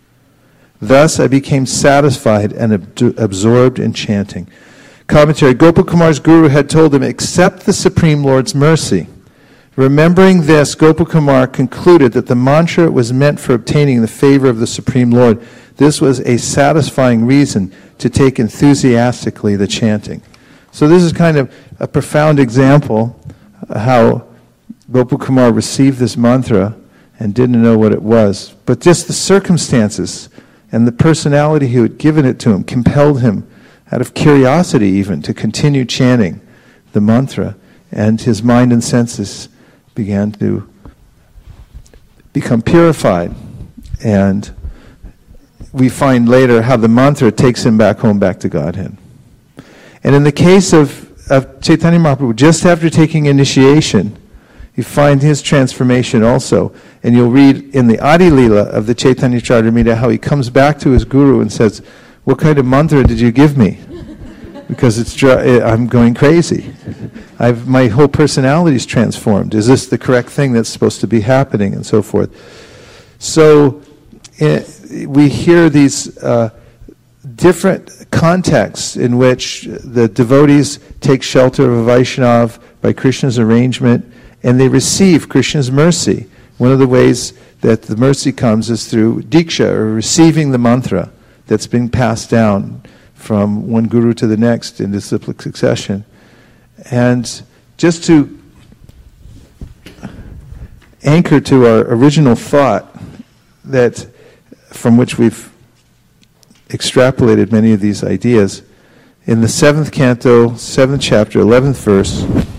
[SPEAKER 1] Thus I became satisfied and ab- absorbed in chanting. Commentary: Gopakumar's guru had told him, accept the Supreme Lord's mercy. Remembering this, Gopakumar concluded that the mantra was meant for obtaining the favor of the Supreme Lord. This was a satisfying reason to take enthusiastically the chanting. So this is kind of a profound example of how Gopakumar received this mantra and didn't know what it was. But just the circumstances and the personality who had given it to him compelled him, out of curiosity even, to continue chanting the mantra. And his mind and senses began to become purified. And we find later how the mantra takes him back home, back to Godhead. And in the case of, of Chaitanya Mahaprabhu, just after taking initiation, you find his transformation also. And you'll read in the Adi Leela of the Chaitanya Charitamrita how he comes back to his guru and says, what kind of mantra did you give me? Because it's I'm going crazy. I've, my whole personality is transformed. Is this the correct thing that's supposed to be happening, and so forth? So, it, we hear these uh, different contexts in which the devotees take shelter of a Vaishnava by Krishna's arrangement, and they receive Krishna's mercy. One of the ways that the mercy comes is through diksha, or receiving the mantra that's been passed down from one guru to the next in disciplic succession. And just to anchor to our original thought, that from which we've extrapolated many of these ideas, in the seventh canto, seventh chapter, eleventh verse,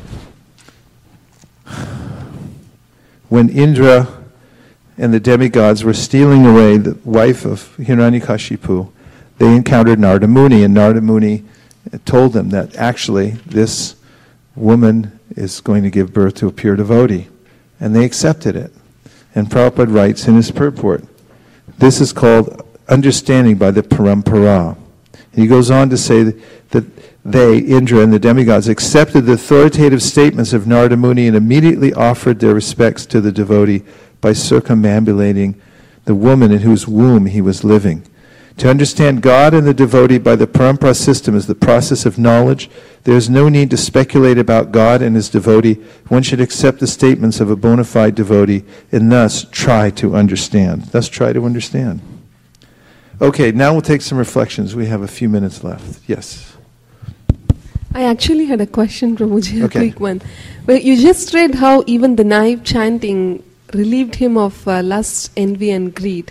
[SPEAKER 1] when Indra and the demigods were stealing away the wife of Hiranyakashipu, they encountered Narada Muni, and Narada Muni told them that actually this woman is going to give birth to a pure devotee. And they accepted it. And Prabhupada writes in his purport, this is called understanding by the parampara. He goes on to say that they, Indra and the demigods, accepted the authoritative statements of Narada Muni and immediately offered their respects to the devotee by circumambulating the woman in whose womb he was living. To understand God and the devotee by the parampara system is the process of knowledge. There is no need to speculate about God and his devotee. One should accept the statements of a bona fide devotee and thus try to understand. Thus try to understand. Okay, now we'll take some reflections. We have a few minutes left. Yes?
[SPEAKER 8] I actually had a question, Prabhuji, a
[SPEAKER 1] okay.
[SPEAKER 8] quick one. Well, you just read how even the naive chanting relieved him of uh, lust, envy and greed.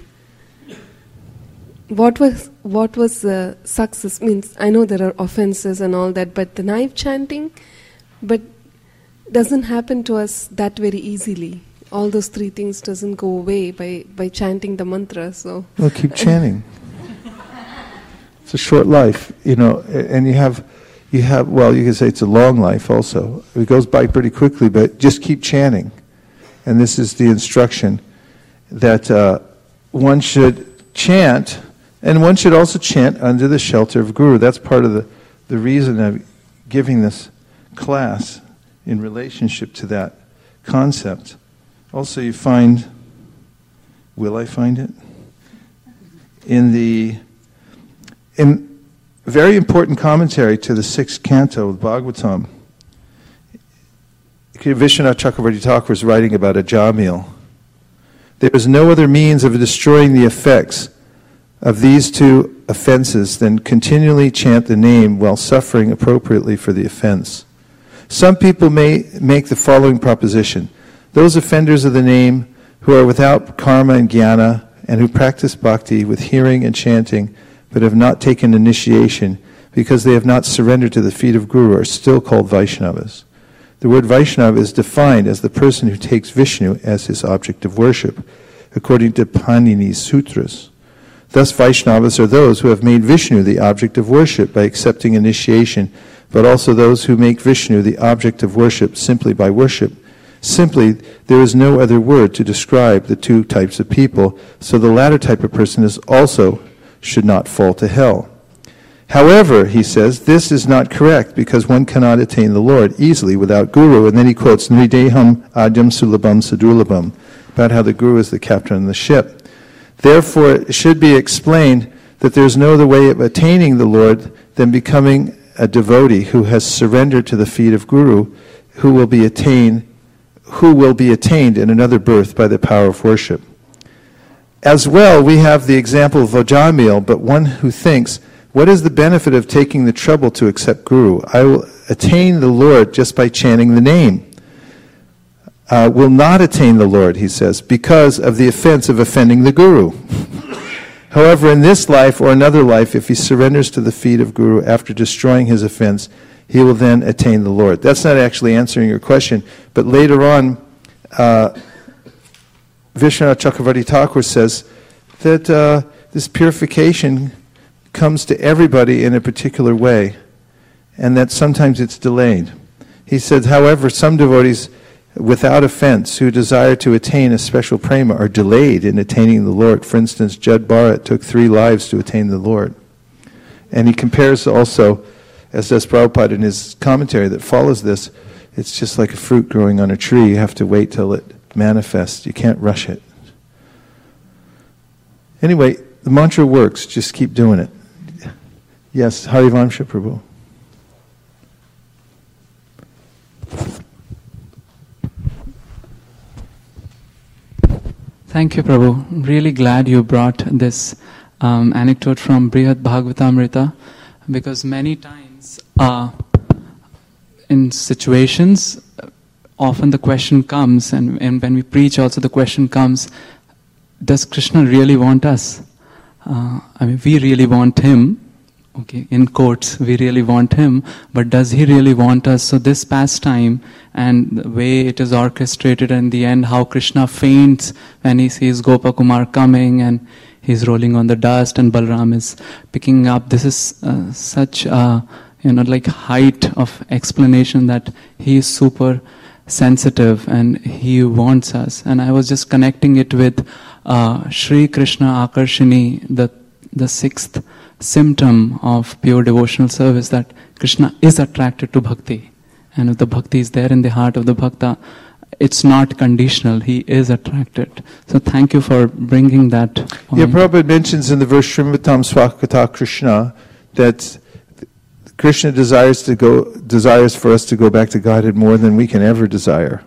[SPEAKER 8] What was what was the uh, success? Means I know there are offenses and all that, but the naive chanting, but doesn't happen to us that very easily. All those three things doesn't go away by, by chanting the mantra. So
[SPEAKER 1] well, keep chanting. It's a short life, you know, and you have you have well, you can say it's a long life also. It goes by pretty quickly, but just keep chanting. And this is the instruction that uh, one should chant. And one should also chant under the shelter of Guru. That's part of the, the reason of giving this class in relationship to that concept. Also you find, will I find it? In the in very important commentary to the sixth canto of Bhagavatam, Vishwanath Chakravarti Thakur is writing about a Jamil. There is no other means of destroying the effects of these two offenses than continually chant the name while suffering appropriately for the offense. Some people may make the following proposition. Those offenders of the name who are without karma and jnana and who practice bhakti with hearing and chanting but have not taken initiation because they have not surrendered to the feet of Guru are still called Vaishnavas. The word Vaishnava is defined as the person who takes Vishnu as his object of worship, according to Panini's sutras. Thus, Vaishnavas are those who have made Vishnu the object of worship by accepting initiation, but also those who make Vishnu the object of worship simply by worship. Simply, there is no other word to describe the two types of people, so the latter type of person is also should not fall to hell. However, he says, this is not correct because one cannot attain the Lord easily without Guru. And then he quotes Nrideham Adyam Sulabham Sadulabham, about how the Guru is the captain of the ship. Therefore, it should be explained that there is no other way of attaining the Lord than becoming a devotee who has surrendered to the feet of Guru, who will be attained, who will be attained in another birth by the power of worship. As well, we have the example of Vajamil, but one who thinks, what is the benefit of taking the trouble to accept Guru? I will attain the Lord just by chanting the name. Uh, will not attain the Lord, he says, because of the offense of offending the Guru. However, in this life or another life, if he surrenders to the feet of Guru after destroying his offense, he will then attain the Lord. That's not actually answering your question, but later on, uh, Vishwanath Chakravarti Thakur says that uh, this purification comes to everybody in a particular way, and that sometimes it's delayed. He said, however, some devotees without offense who desire to attain a special prema are delayed in attaining the Lord. For instance, Jud Bharat took three lives to attain the Lord. And he compares also, as does Prabhupada in his commentary that follows this, it's just like a fruit growing on a tree. You have to wait till it manifests. You can't rush it. Anyway, The mantra works. Just keep doing it. Yes, Harivansh Prabhu.
[SPEAKER 11] Thank you, Prabhu. I'm really glad you brought this um, anecdote from Brihad Bhagavatamrita, because many times uh, in situations, often the question comes, and, and when we preach also the question comes, does Krishna really want us? Uh, I mean, we really want him. Okay, in quotes, we really want him, but does he really want us? So this pastime and the way it is orchestrated, and in the end how Krishna faints when he sees Gopakumar coming and he's rolling on the dust and Balram is picking up. This is uh, such a, you know, like height of explanation that he is super sensitive and he wants us. And I was just connecting it with uh, Shri Krishna Akarshini, the the sixth symptom of pure devotional service, that Krishna is attracted to bhakti. And if the bhakti is there in the heart of the bhakta, it's not conditional, he is attracted. So thank you for bringing that point.
[SPEAKER 1] Yeah, Prabhupada mentions in the verse Srimvatam Swakata Krishna that Krishna desires to go desires for us to go back to Godhead more than we can ever desire.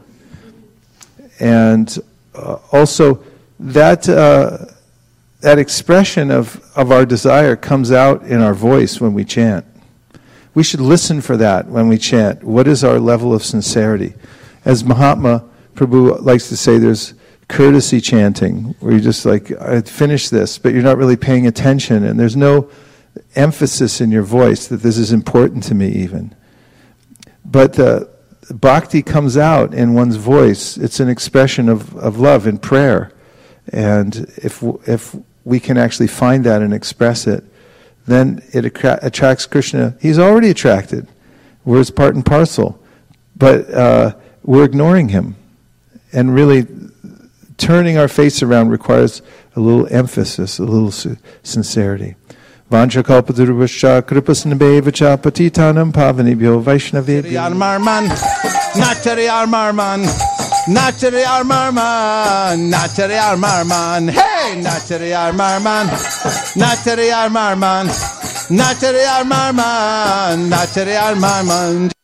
[SPEAKER 1] And uh, also that uh, that expression of, of our desire comes out in our voice when we chant. We should listen for that when we chant. What is our level of sincerity? As Mahatma Prabhu likes to say, there's courtesy chanting, where you're just like, I finished this, but you're not really paying attention, and there's no emphasis in your voice that this is important to me even. But the bhakti comes out in one's voice. It's an expression of, of love and prayer. And if if we can actually find that and express it, then it attra- attracts Krishna. He's already attracted. We're his part and parcel. But uh, we're ignoring him. And really, turning our face around requires a little emphasis, a little su- sincerity. Vancha kalpatarubhascha kripasnabhevacha patitanam pavanibhyo vaishnavebhyo. Nachari Armarman, Nachari Armarman, Nachari Armarman, hey, Nachari Armarman, Nachari Armarman, Nachari Armarman, Nachari Armarman.